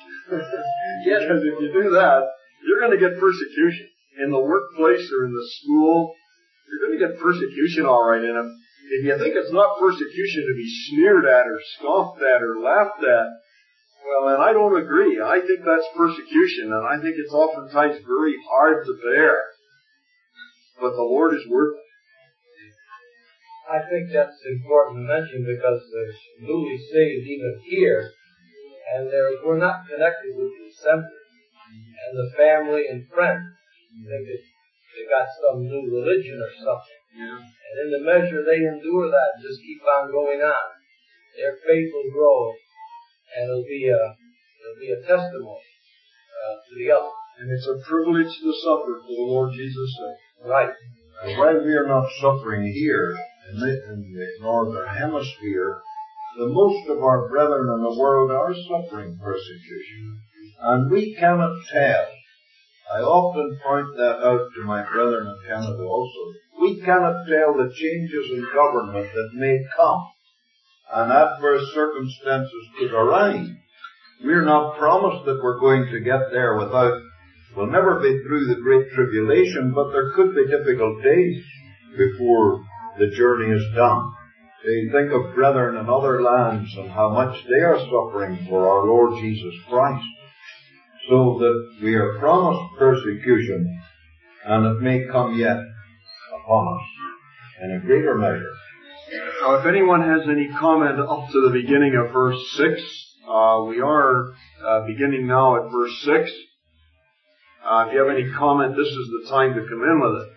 Because if you do that, you're going to get persecution. In the workplace or in the school, you're going to get persecution all right. And if you think it's not persecution to be sneered at or scoffed at or laughed at, well, then I don't agree. I think that's persecution, and I think it's oftentimes very hard to bear. But the Lord is worth it. I think that's important to mention because there's newly saved even here, and there, we're not connected with the assembly and the family and friends. They, they got some new religion or something. Yeah. And in the measure they endure that and just keep on going on, their faith will grow, and it'll be a, it'll be a testimony uh, to the others. And it's a privilege to suffer for the Lord Jesus' sake. Right. And while we are not suffering here in the, in the northern hemisphere, the most of our brethren in the world are suffering persecution. And we cannot tell. I often point that out to my brethren in Canada also. We cannot tell the changes in government that may come, and adverse circumstances could arise. We're not promised that we're going to get there without, we'll never be through the great tribulation, but there could be difficult days before the journey is done. They think of brethren in other lands and how much they are suffering for our Lord Jesus Christ. So that we are promised persecution, and it may come yet upon us in a greater measure. Now, if anyone has any comment up to the beginning of verse six, uh, we are uh, beginning now at verse six. Uh, if you have any comment, this is the time to come in with it.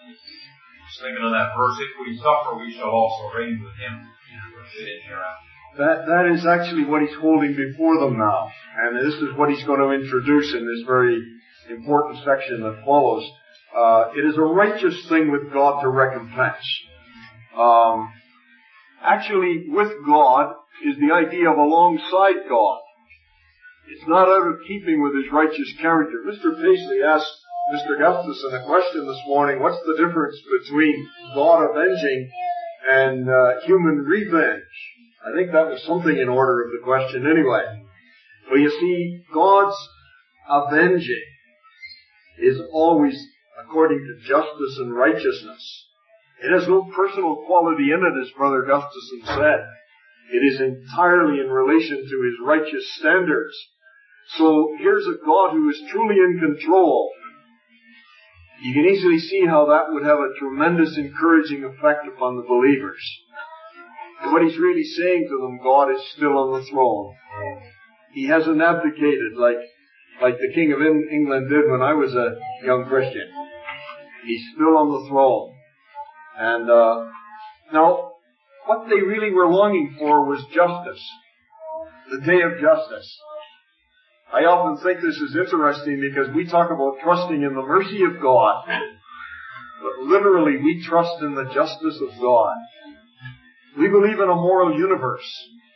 Just thinking of that verse, if we suffer, we shall also reign with Him. That, that is actually what he's holding before them now. And this is what he's going to introduce in this very important section that follows. Uh, it is a righteous thing with God to recompense. Um, actually, with God is the idea of alongside God. It's not out of keeping with his righteous character. Mister Paisley asked Mister Gustafson a question this morning. What's the difference between God avenging and uh, human revenge? I think that was something in order of the question anyway. Well, you see, God's avenging is always according to justice and righteousness. It has no personal quality in it, as Brother Gustafson said. It is entirely in relation to his righteous standards. So here's a God who is truly in control. You can easily see how that would have a tremendous encouraging effect upon the believers. And what he's really saying to them, God is still on the throne. He hasn't abdicated like, like the King of England did when I was a young Christian. He's still on the throne. And, uh, now, what they really were longing for was justice. The day of justice. I often think this is interesting because we talk about trusting in the mercy of God. But literally, we trust in the justice of God. We believe in a moral universe.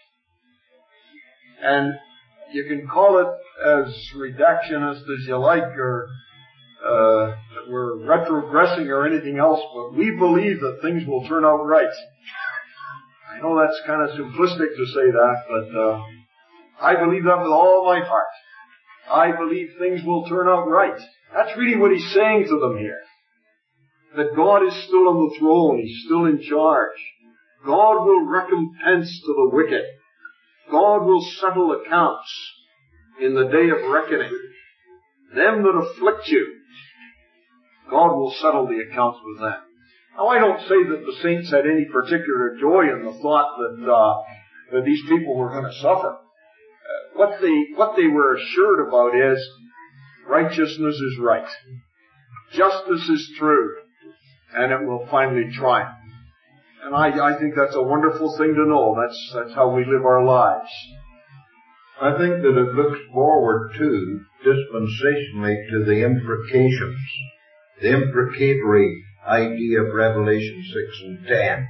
And you can call it as reductionist as you like, or uh, that we're retrogressing or anything else, but we believe that things will turn out right. I know that's kind of simplistic to say that, but uh, I believe that with all my heart. I believe things will turn out right. That's really what he's saying to them here. That God is still on the throne. He's still in charge. God will recompense to the wicked. God will settle accounts in the day of reckoning. Them that afflict you, God will settle the accounts with them. Now, I don't say that the saints had any particular joy in the thought that uh, that these people were going to suffer. Uh, what they what they were assured about is righteousness is right, justice is true, and it will finally triumph. And I, I think that's a wonderful thing to know. That's that's how we live our lives. I think that it looks forward to, dispensationally, to the imprecations, the imprecatory idea of Revelation six and ten.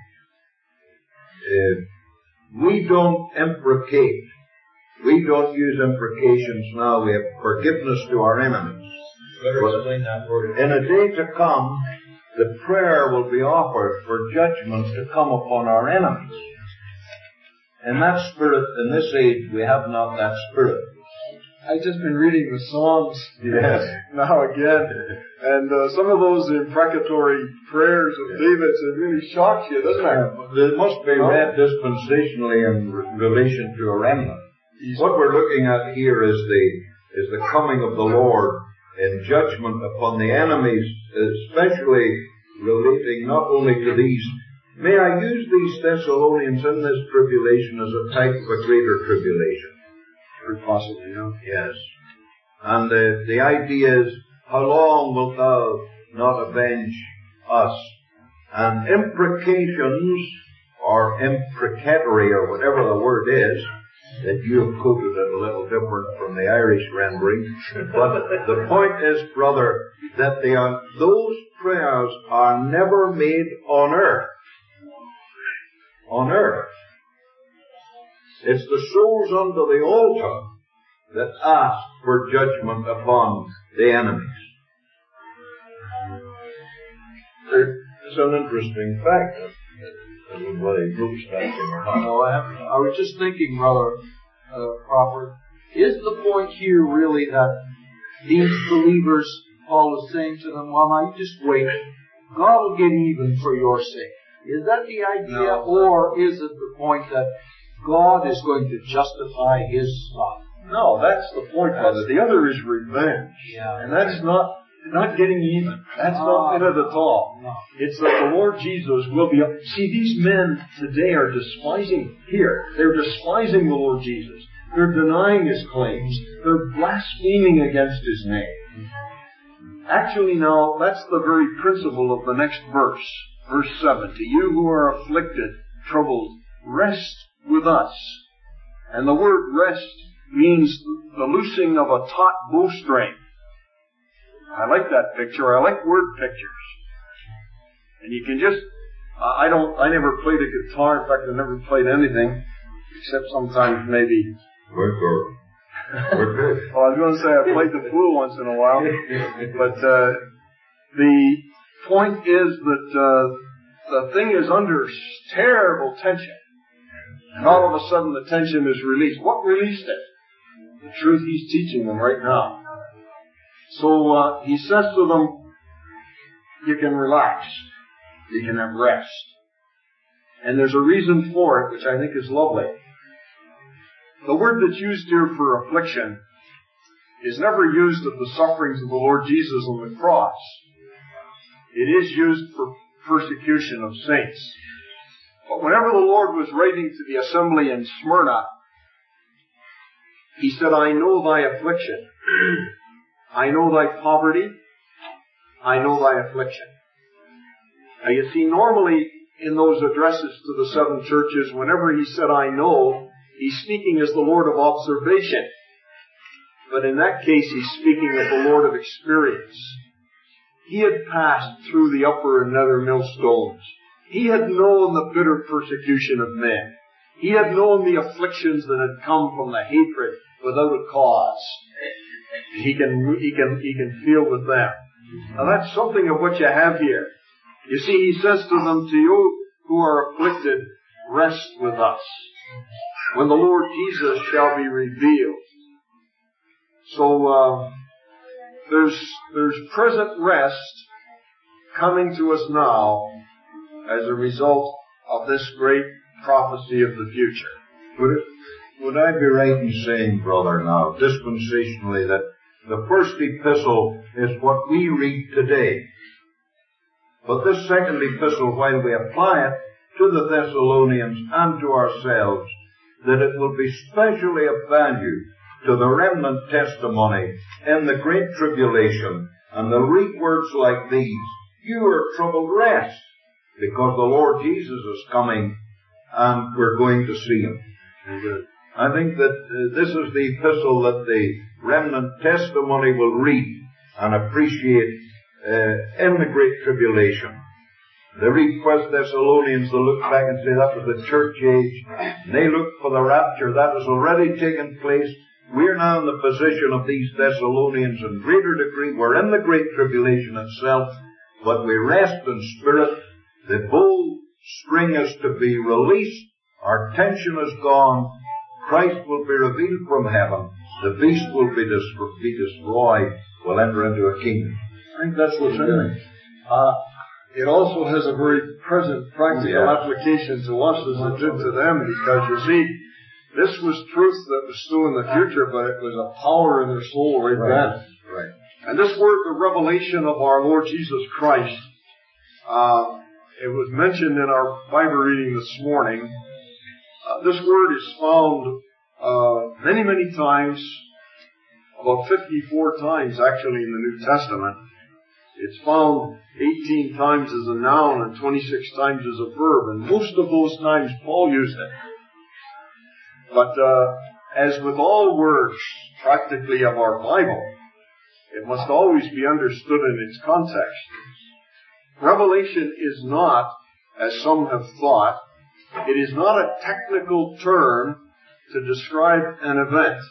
Uh, we don't imprecate. We don't use imprecations now. We have forgiveness to our enemies. Better explain that word. In a day to come, the prayer will be offered for judgment to come upon our enemies. And that spirit, in this age, we have not that spirit. I've just been reading the Psalms Yes. now again, and uh, some of those imprecatory prayers of David's, it really shocks you, doesn't it? They must be read dispensationally in relation to a remnant. What we're looking at here is the is the coming of the Lord in judgment upon the enemies, especially relating not only to these. May I use these Thessalonians in this tribulation as a type of a greater tribulation? Very possibly, no? Yes. And the, the idea is, how long wilt thou not avenge us? And imprecations, or imprecatory, or whatever the word is, that you have quoted it a little different from the Irish rendering. But the point is, brother, that they are, those prayers are never made on earth. On earth. It's the souls under the altar that ask for judgment upon the enemies. It's an interesting fact. Everybody groups back in their heart. No, I, haven't, I was just thinking, Brother uh, Crawford, is the point here really that these believers, Paul is saying to them, well, now you just wait. God will get even for your sake. Is that the idea? No. Or is it the point that God is going to justify His Son? No, that's the point, brother. The other is revenge. Yeah. And that's not not getting even. That's not it at all. No. It's that the Lord Jesus will be... See, these men today are despising... Here, they're despising the Lord Jesus. They're denying His claims. They're blaspheming against His name. Actually, now, that's the very principle of the next verse. Verse seven. To you who are afflicted, troubled, rest with us. And the word rest means the loosing of a taut bowstring. I like that picture. I like word pictures. And you can just, uh, I don't, I never played a guitar. In fact, I never played anything, except sometimes maybe. We're good. We're good. Well, I was going to say I played the flute once in a while. But, uh, the point is that, uh, the thing is under terrible tension. And all of a sudden the tension is released. What released it? The truth he's teaching them right now. So, uh, he says to them, you can relax. You can have rest. And there's a reason for it, which I think is lovely. The word that's used here for affliction is never used of the sufferings of the Lord Jesus on the cross. It is used for persecution of saints. But whenever the Lord was writing to the assembly in Smyrna, he said, I know thy affliction. I know thy poverty. I know thy affliction. Now you see, normally in those addresses to the seven churches, whenever he said, I know, he's speaking as the Lord of observation. But in that case, he's speaking as the Lord of experience. He had passed through the upper and nether millstones. He had known the bitter persecution of men. He had known the afflictions that had come from the hatred without a cause. He can, he can, he can feel with them. Now that's something of what you have here. You see, he says to them, to you who are afflicted, rest with us, when the Lord Jesus shall be revealed. So, uh, there's, there's present rest coming to us now as a result of this great prophecy of the future. Would, it, would I be right in saying, brother, now, dispensationally, that the first epistle is what we read today? But this second epistle, while we apply it to the Thessalonians and to ourselves, that it will be specially of value to the remnant testimony in the great tribulation, and they'll read words like these, you are troubled, rest, because the Lord Jesus is coming and we're going to see Him. And, uh, I think that uh, this is the epistle that the remnant testimony will read and appreciate uh, in the great tribulation. They read First Thessalonians, they look back and say that was the church age. And they look for the rapture. That has already taken place. We're now in the position of these Thessalonians in greater degree. We're in the great tribulation itself, but we rest in spirit. The bow string is to be released. Our tension is gone. Christ will be revealed from heaven. The beast will be, dis- be destroyed. We'll enter into a kingdom. I think that's what's happening. Uh, it also has a very present practical yeah. application to us as it did to them, because you see, this was truth that was still in the future, but it was a power in their soul right, right. then. Right. And this word, the revelation of our Lord Jesus Christ, uh, it was mentioned in our Bible reading this morning. Uh, this word is found uh, many, many times, about fifty-four times actually in the New Testament. It's found eighteen times as a noun and twenty-six times as a verb, and most of those times Paul used it. But uh, as with all words, practically, of our Bible, it must always be understood in its context. Revelation is not, as some have thought, it is not a technical term to describe an event.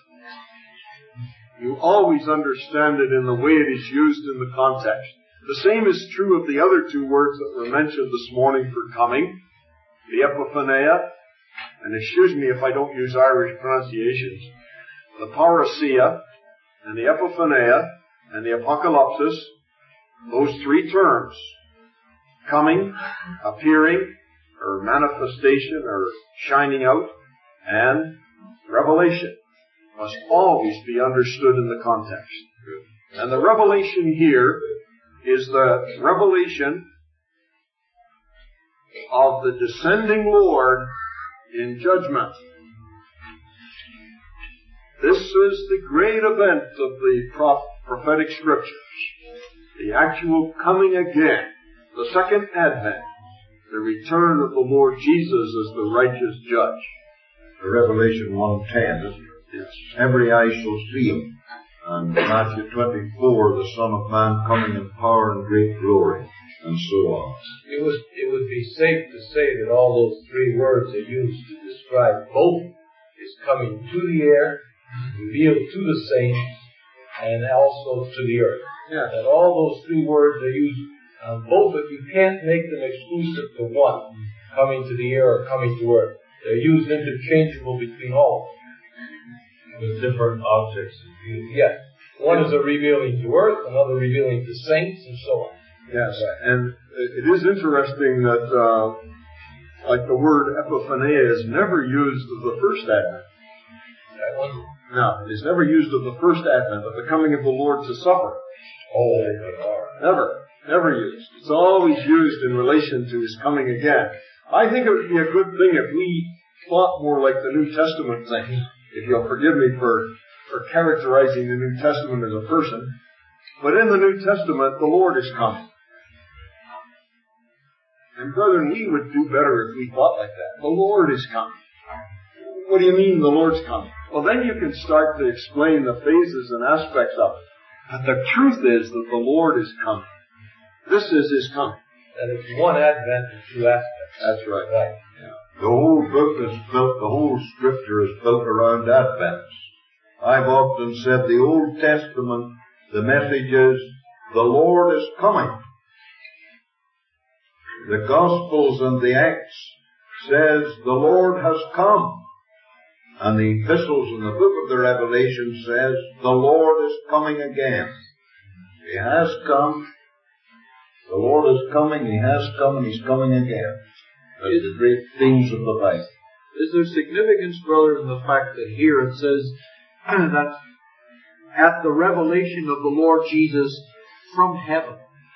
You always understand it in the way it is used in the context. The same is true of the other two words that were mentioned this morning for coming, the epiphaneia, and excuse me if I don't use Irish pronunciations, the parousia, and the epiphaneia, and the apocalypsis, those three terms, coming, appearing, or manifestation, or shining out, and revelation, must always be understood in the context. And the revelation here is the revelation of the descending Lord in judgment. This is the great event of the prophetic scriptures. The actual coming again, the second advent, the return of the Lord Jesus as the righteous judge. Revelation one ten. It's, it's every eye shall see him. And Matthew twenty-four, the Son of Man coming in power and great glory, and so on. It would, it would be safe to say that all those three words are used to describe both his coming to the air, revealed to the saints, and also to the earth. Yeah. That all those three words are used on both, but you can't make them exclusive to one, coming to the air or coming to earth. They're used interchangeable between all of them. With different objects of view. Yes. One is a revealing to earth, another revealing to saints, and so on. Yes, and it is interesting that, uh, like the word epiphania is never used of the first advent. That one? No, it is never used of the first advent, of the coming of the Lord to supper. Oh, Never, never used. It's always used in relation to His coming again. I think it would be a good thing if we thought more like the New Testament thing. If you'll forgive me for, for characterizing the New Testament as a person. But in the New Testament, the Lord is coming. And brethren, we would do better if we thought like that. The Lord is coming. What do you mean the Lord's coming? Well, then you can start to explain the phases and aspects of it. But the truth is that the Lord is coming. This is His coming. And it's one advent in two aspects. That's right. Right. Yeah. The whole book is built, the whole scripture is built around Advent. I've often said the Old Testament, the message is, the Lord is coming. The Gospels and the Acts says, the Lord has come. And the epistles and the book of the Revelation says, the Lord is coming again. He has come. The Lord is coming, He has come, and He's coming again. That's the great themes of the Bible. Is there significance, brother, in the fact that here it says that at the revelation of the Lord Jesus from heaven?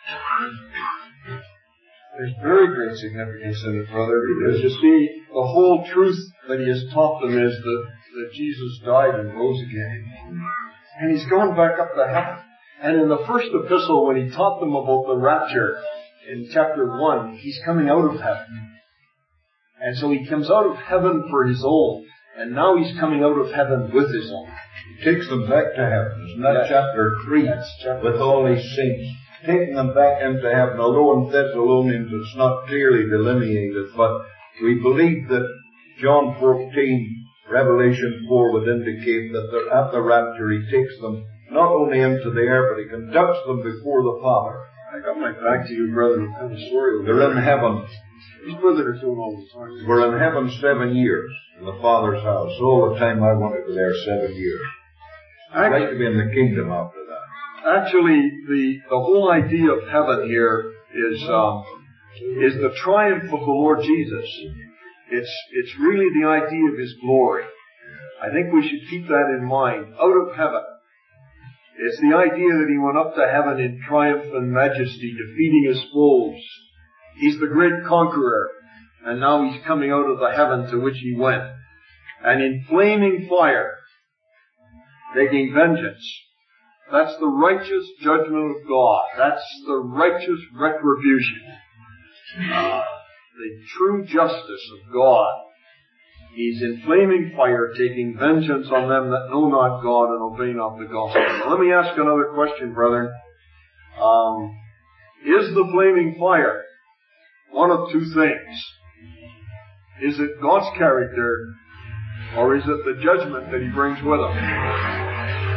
There's very great significance in it, brother, because you see, the whole truth that He has taught them is that, that Jesus died and rose again. And He's gone back up to heaven. And in the first epistle, when He taught them about the rapture, in chapter one, He's coming out of heaven. And so He comes out of heaven for His own, and now He's coming out of heaven with His own. He takes them back to heaven. Isn't that Yes. chapter three? That's chapter With all His saints. Taking them back into heaven. Although in Thessalonians it's not clearly delineated, but we believe that John fourteen, Revelation four would indicate that they're at the rapture. He takes them not only into the air, but He conducts them before the Father. I got my back to you, brother. I'm kind of sorry. They're in heaven. These brothers are doing all the time. We're in heaven seven years in the Father's house. All the time I wanted to be there seven years. I'd like to be in the kingdom after that. Actually, the, the whole idea of heaven here is, um, is the triumph of the Lord Jesus. It's, it's really the idea of His glory. I think we should keep that in mind. Out of heaven. It's the idea that He went up to heaven in triumph and majesty, defeating His foes. He's the great conqueror, and now He's coming out of the heaven to which He went. And in flaming fire, taking vengeance. That's the righteous judgment of God. That's the righteous retribution. Uh, the true justice of God. He's in flaming fire, taking vengeance on them that know not God and obey not the gospel. Now, let me ask another question, brethren. Um, is the flaming fire one of two things? Is it God's character, or is it the judgment that He brings with Him?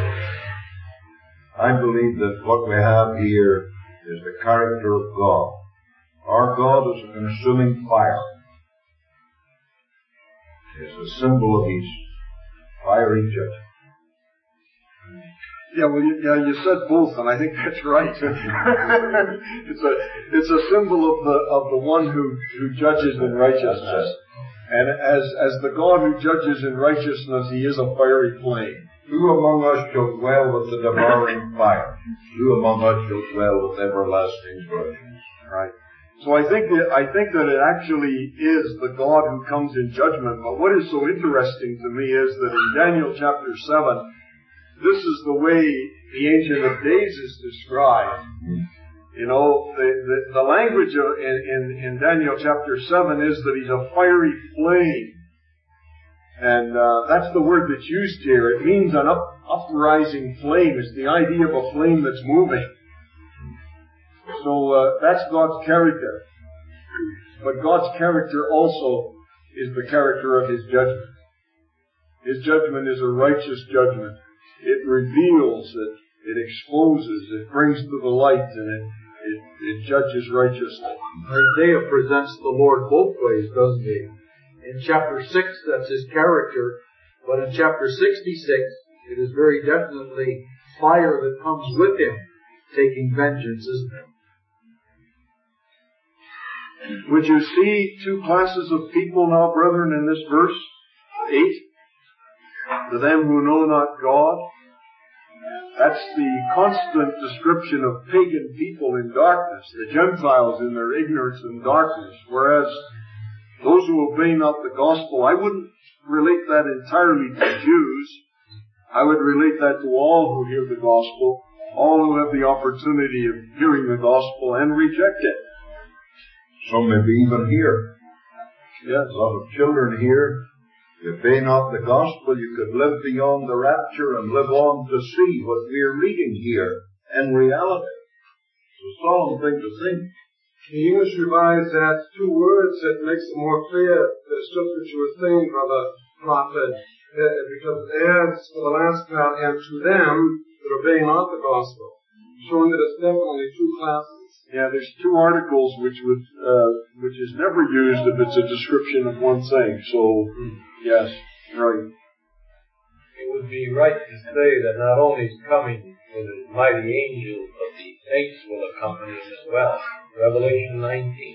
I believe that what we have here is the character of God. Our God is a consuming fire. It's a symbol of His fiery judgment. Yeah, well, you, yeah, you said both, and I think that's right. it's a it's a symbol of the of the one who who judges in righteousness, and as as the God who judges in righteousness, He is a fiery flame. Who among us shall dwell with the devouring fire? Who among us shall dwell with everlasting burning? Right. So I think that I think that it actually is the God who comes in judgment. But what is so interesting to me is that in Daniel chapter seven, this is the way the Ancient of Days is described. You know, the the, the language of, in, in in Daniel chapter seven is that He's a fiery flame, And uh, that's the word that's used here. It means an up, uprising flame. It's the idea of a flame that's moving. So uh, that's God's character. But God's character also is the character of His judgment. His judgment is a righteous judgment. It reveals, it, it exposes, it brings to the light, and it, it, it judges righteously. Isaiah presents the Lord both ways, doesn't he? In chapter six, that's His character. But in chapter sixty-six, it is very definitely fire that comes with Him taking vengeance, isn't it? Would you see two classes of people now, brethren, in this verse? Eight. To them who know not God. That's the constant description of pagan people in darkness, the Gentiles in their ignorance and darkness. Whereas those who obey not the gospel, I wouldn't relate that entirely to Jews. I would relate that to all who hear the gospel, all who have the opportunity of hearing the gospel and reject it. Some maybe even here. Yes. A lot of children here. If obey not the gospel, you could live beyond the rapture and live on to see what we are reading here in reality. It's a solemn thing to think. The English Revised adds two words that makes it more clear that it's just what you were saying, Brother Prophet, because it adds for the last part, and to them that obey not the gospel, showing that it's definitely two classes. Yeah, there's two articles which would, uh, which is never used if it's a description of one thing. So, yes, right. It would be right to say that not only is coming, but a mighty angel of the saints will accompany him as well. Revelation nineteen.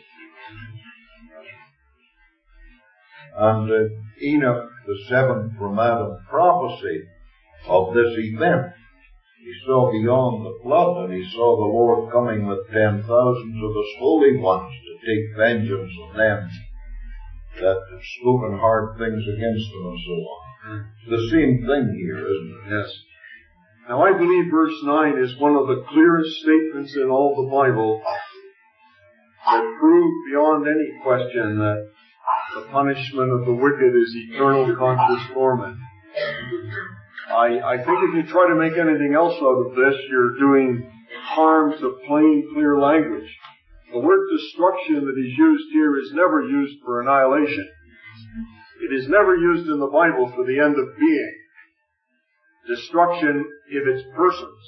And uh, Enoch, the seventh from Adam prophecy of this event, he saw beyond the flood, and he saw the Lord coming with ten thousands of His holy ones to take vengeance on them that had spoken hard things against them and so on. It's the same thing here, isn't it? Yes. Now I believe verse nine is one of the clearest statements in all the Bible that prove beyond any question that the punishment of the wicked is eternal conscious torment. I, I think if you try to make anything else out of this, you're doing harm to plain, clear language. The word destruction that is used here is never used for annihilation. It is never used in the Bible for the end of being. Destruction, if it's persons,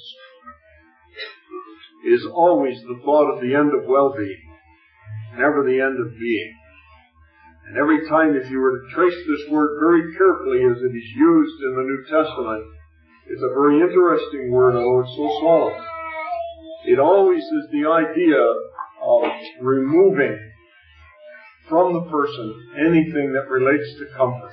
is always the thought of the end of well-being, never the end of being. And every time, if you were to trace this word very carefully as it is used in the New Testament, it's a very interesting word, although it's so solemn. It always is the idea of removing from the person anything that relates to comfort.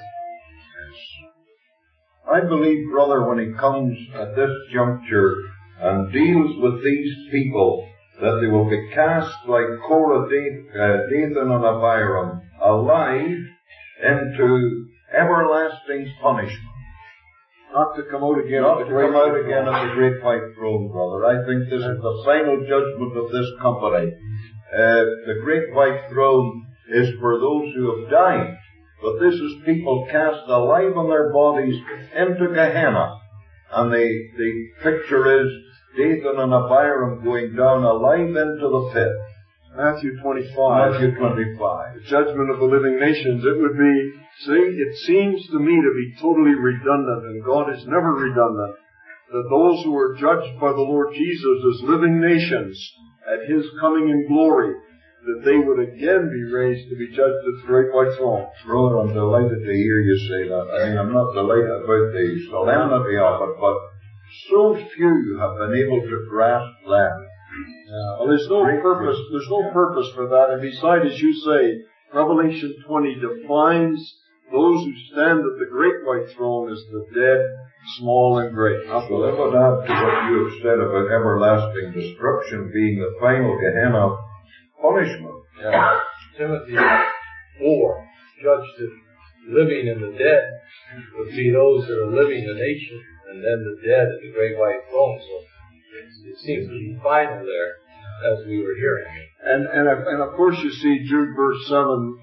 I believe, brother, when he comes at this juncture and deals with these people, that they will be cast like Korah, Dathan, and Abiram, alive into everlasting punishment. Not to come out again Not at to the great come out white again throne. at the great white throne, brother. I think this is the final judgment of this company. Uh, the great white throne is for those who have died. But this is people cast alive in their bodies into Gehenna. And the, the picture is Dathan and Abiram going down alive into the pit. Matthew twenty-five. Matthew twenty-five. The judgment of the living nations. It would be, see, it seems to me to be totally redundant, and God is never redundant, that those who are judged by the Lord Jesus as living nations at His coming in glory, that they would again be raised to be judged at the great white throne. Brother, I'm delighted to hear you say that. I mean, I'm not delighted about the solemnity of it, but so few have been able to grasp that. Yeah. Well, there's no purpose, there's no purpose for that. And besides, as you say, Revelation twenty defines those who stand at the great white throne as the dead, small and great. Well, that would add to what you have said about everlasting destruction being the final Gehenna punishment. Yeah. Timothy four, judged the living and the dead would be those that are living the nation, and then the dead at the great white throne. So it seems to be final there, as we were hearing. And, and, and of course you see Jude verse seven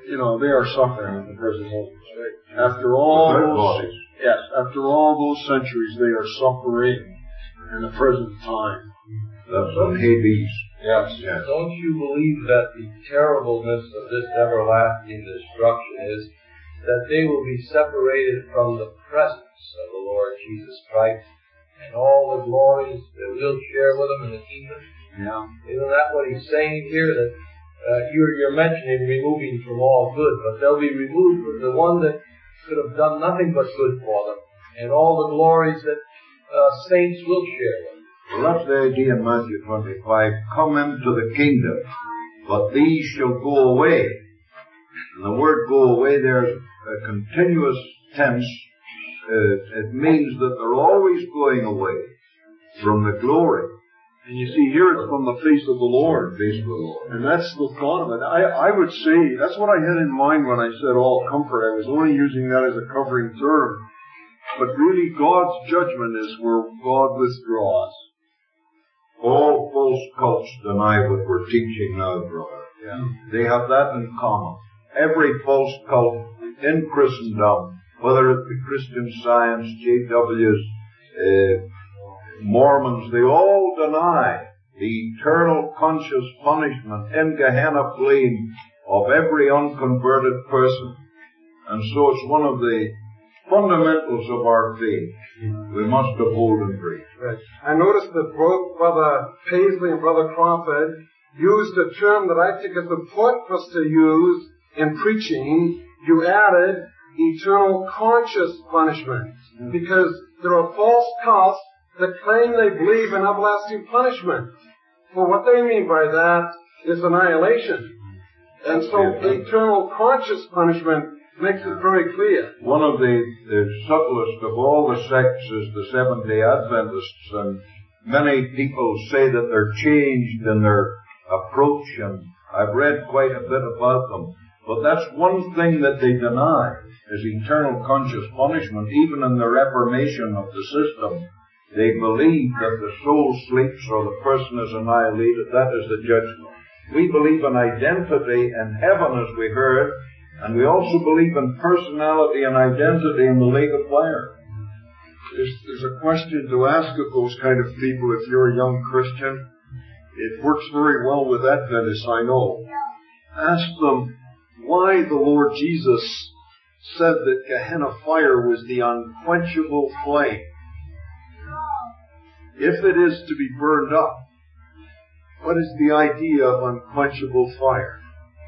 you know, they are suffering in the present moment. After all those, yes, after all those centuries, they are suffering in the present time. That's on Hades. Yes. Yes. Don't you believe that the terribleness of this everlasting destruction is that they will be separated from the presence of the Lord Jesus Christ and all the glories that we'll share with Him in the kingdom? Yeah. Isn't that what He's saying here? That uh, you're, you're mentioning removing from all good, but they'll be removed from the one that could have done nothing but good for them, and all the glories that uh, saints will share with them. Well, that's the idea in Matthew twenty-five. Come into the kingdom, but these shall go away. And the word go away there is a continuous tense. Uh, it means that they're always going away from the glory. And you see, here it's from the face of the Lord. Face of the Lord. And that's the thought of it. I, I would say, that's what I had in mind when I said all comfort. I was only using that as a covering term. But really, God's judgment is where God withdraws. All false cults deny what we're teaching now, brother. Yeah. They have that in common. Every false cult in Christendom, whether it be Christian Science, J Ws, uh, Mormons, they all deny the eternal conscious punishment in Gehenna flame of every unconverted person. And so it's one of the fundamentals of our faith. We must uphold and preach. Right. I noticed that both Brother Paisley and Brother Crawford used a term that I think is important for us to use in preaching. You added eternal conscious punishment. Because there are false cults that claim they believe in everlasting punishment. Well, what they mean by that is annihilation. And so eternal conscious punishment makes it very clear. One of the, the subtlest of all the sects is the Seventh-day Adventists, and many people say that they're changed in their approach, and I've read quite a bit about them. But that's one thing that they deny, is eternal conscious punishment. Even in the reformation of the system, they believe that the soul sleeps or the person is annihilated. That is the judgment. We believe in identity in heaven, as we heard, and we also believe in personality and identity in the lake of fire. There's, there's a question to ask of those kind of people if you're a young Christian. It works very well with Adventists, I know. Ask them why the Lord Jesus said that Gehenna fire was the unquenchable flame. If it is to be burned up, what is the idea of unquenchable fire?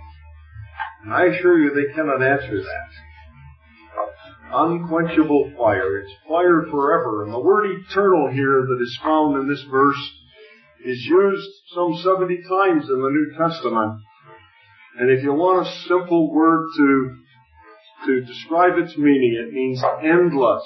And I assure you they cannot answer that. Unquenchable fire. It's fire forever. And the word eternal here that is found in this verse is used some seventy times in the New Testament. And if you want a simple word to, to describe its meaning, it means endless,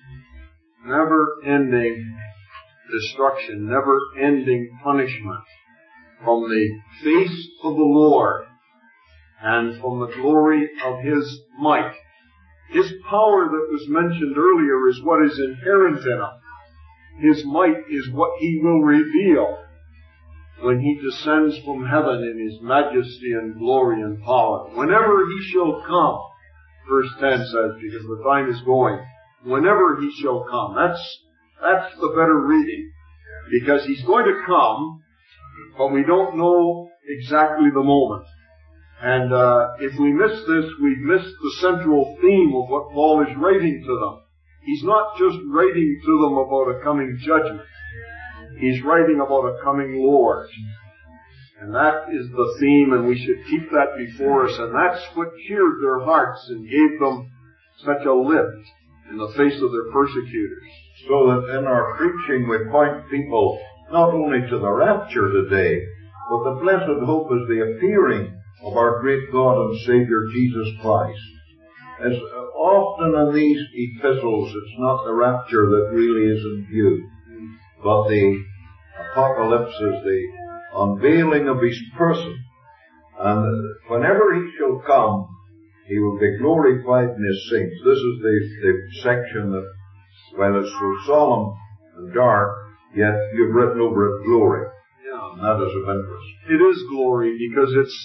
never-ending destruction, never-ending punishment from the face of the Lord and from the glory of His might. His power that was mentioned earlier is what is inherent in Him. His might is what He will reveal when He descends from heaven in His majesty and glory and power. Whenever He shall come, verse ten says, because the time is going, whenever He shall come. That's, that's the better reading. Because He's going to come, but we don't know exactly the moment. And uh, if we miss this, we've missed the central theme of what Paul is writing to them. He's not just writing to them about a coming judgment. He's writing about a coming Lord. And that is the theme, and we should keep that before us. And that's what cheered their hearts and gave them such a lift in the face of their persecutors. So that in our preaching we point people not only to the rapture today, but the blessed hope is the appearing of our great God and Savior Jesus Christ. As often in these epistles, it's not the rapture that really is in view, but the apocalypse is the unveiling of His person. And whenever He shall come, He will be glorified in His saints. This is the, the section that, while it's so solemn and dark, yet you've written over it glory. Yeah. And that is of interest. It is glory because it's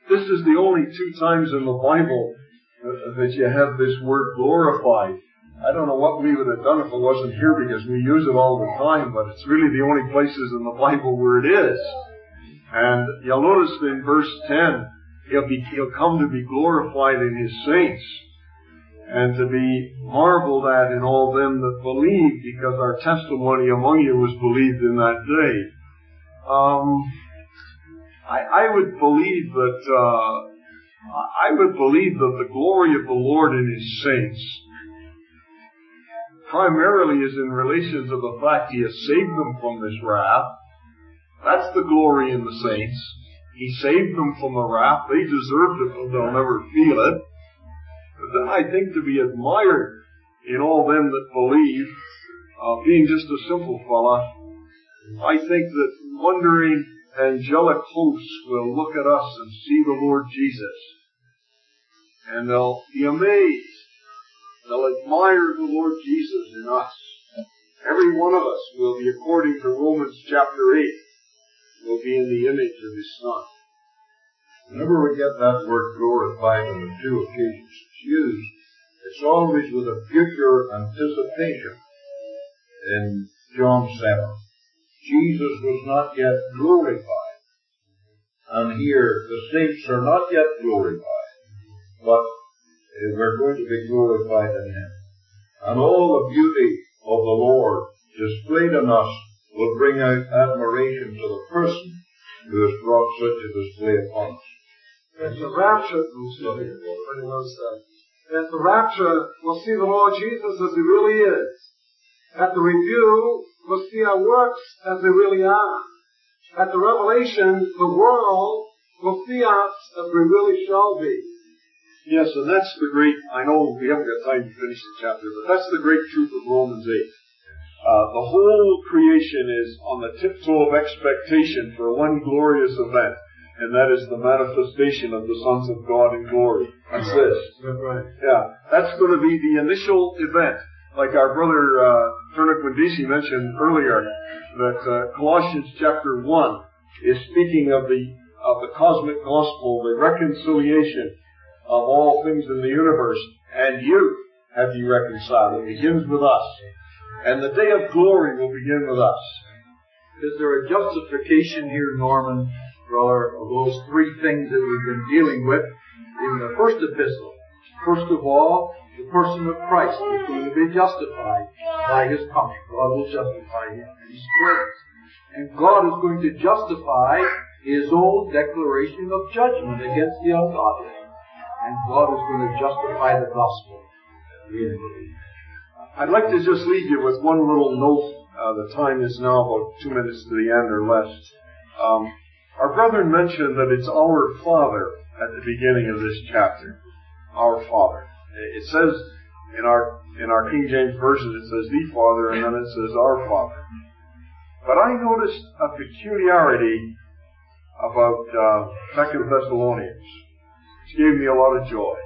this is the only two times in the Bible that you have this word glorified. I don't know what we would have done if it wasn't here, because we use it all the time, but it's really the only places in the Bible where it is. And you'll notice in verse ten, he'll be, he'll come to be glorified in his saints, and to be marveled at in all them that believe, because our testimony among you was believed in that day. Um, I, I would believe that, uh, I would believe that the glory of the Lord in his saints primarily is in relation to the fact he has saved them from this wrath. That's the glory in the saints. He saved them from the wrath. They deserved it, but they'll never feel it. But then I think to be admired in all them that believe, uh, being just a simple fella, I think that wondering angelic hosts will look at us and see the Lord Jesus. And they'll be amazed. They'll admire the Lord Jesus in us. Every one of us will be, according to Romans chapter eight, will be in the image of his Son. Whenever we get that word glorified on the two occasions it's used, it's always with a future anticipation. In John seven, Jesus was not yet glorified. And here, the saints are not yet glorified, but we're going to be glorified in him. And all the beauty of the Lord displayed in us will bring out admiration to the person who has brought such a display upon us. At the rapture, at the rapture, we'll see the Lord Jesus as he really is. At the review, we'll see our works as they really are. At the revelation, the world will see us as we really shall be. Yes, and that's the great, I know we haven't got time to finish the chapter, but that's the great truth of Romans eight. Uh, the whole creation is on the tiptoe of expectation for one glorious event, and that is the manifestation of the sons of God in glory. That's this. That's right. Yeah, that's going to be the initial event. Like our brother uh, Turner Quindisi mentioned earlier, that uh, Colossians chapter one is speaking of the of the cosmic gospel, the reconciliation of all things in the universe, and you have you reconciled. It begins with us. And the day of glory will begin with us. Is there a justification here, Norman, brother, of those three things that we've been dealing with in the first epistle? First of all, the person of Christ is going to be justified by his coming. God will justify him in his praise. And God is going to justify his own declaration of judgment against the ungodly. And God is going to justify the gospel. I'd like to just leave you with one little note. Uh, the time is now about two minutes to the end or less. Um, our brethren mentioned that it's our Father at the beginning of this chapter. Our Father. It says in our in our King James Version, it says the Father, and then it says our Father. But I noticed a peculiarity about uh, Second Thessalonians, which gave me a lot of joy.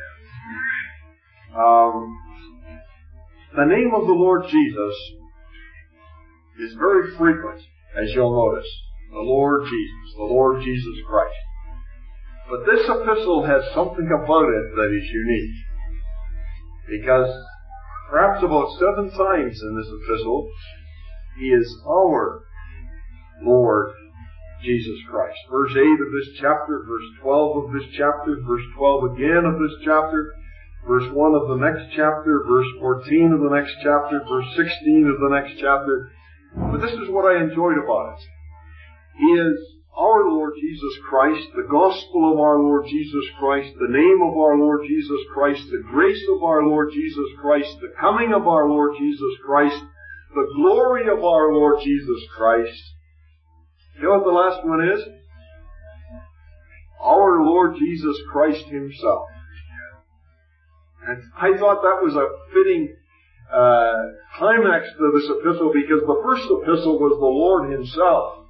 Um, the name of the Lord Jesus is very frequent, as you'll notice. The Lord Jesus, the Lord Jesus Christ. But this epistle has something about it that is unique. Because perhaps about seven times in this epistle, he is our Lord Jesus Christ. Verse eight of this chapter, verse twelve of this chapter, verse twelve again of this chapter, verse one of the next chapter, verse fourteen of the next chapter, verse sixteen of the next chapter. But this is what I enjoyed about it. He is our Lord Jesus Christ, the gospel of our Lord Jesus Christ, the name of our Lord Jesus Christ, the grace of our Lord Jesus Christ, the coming of our Lord Jesus Christ, the glory of our Lord Jesus Christ. You know what the last one is? Our Lord Jesus Christ himself. And I thought that was a fitting uh, climax to this epistle, because the first epistle was the Lord himself.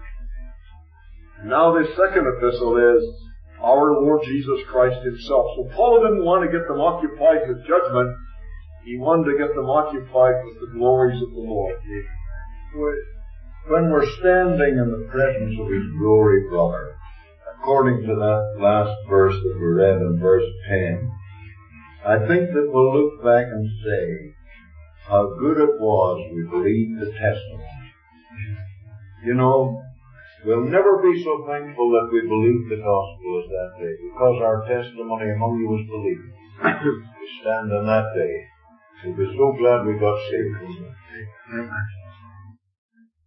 Now this second epistle is our Lord Jesus Christ himself. So Paul didn't want to get them occupied with judgment. He wanted to get them occupied with the glories of the Lord. When we're standing in the presence of his glory, brother, according to that last verse that we read in verse ten, I think that we'll look back and say how good it was we believed the testimony. You know, we'll never be so thankful that we believed the gospel as that day, because our testimony among you was believed. We stand on that day. We'll be so glad we got saved from that day.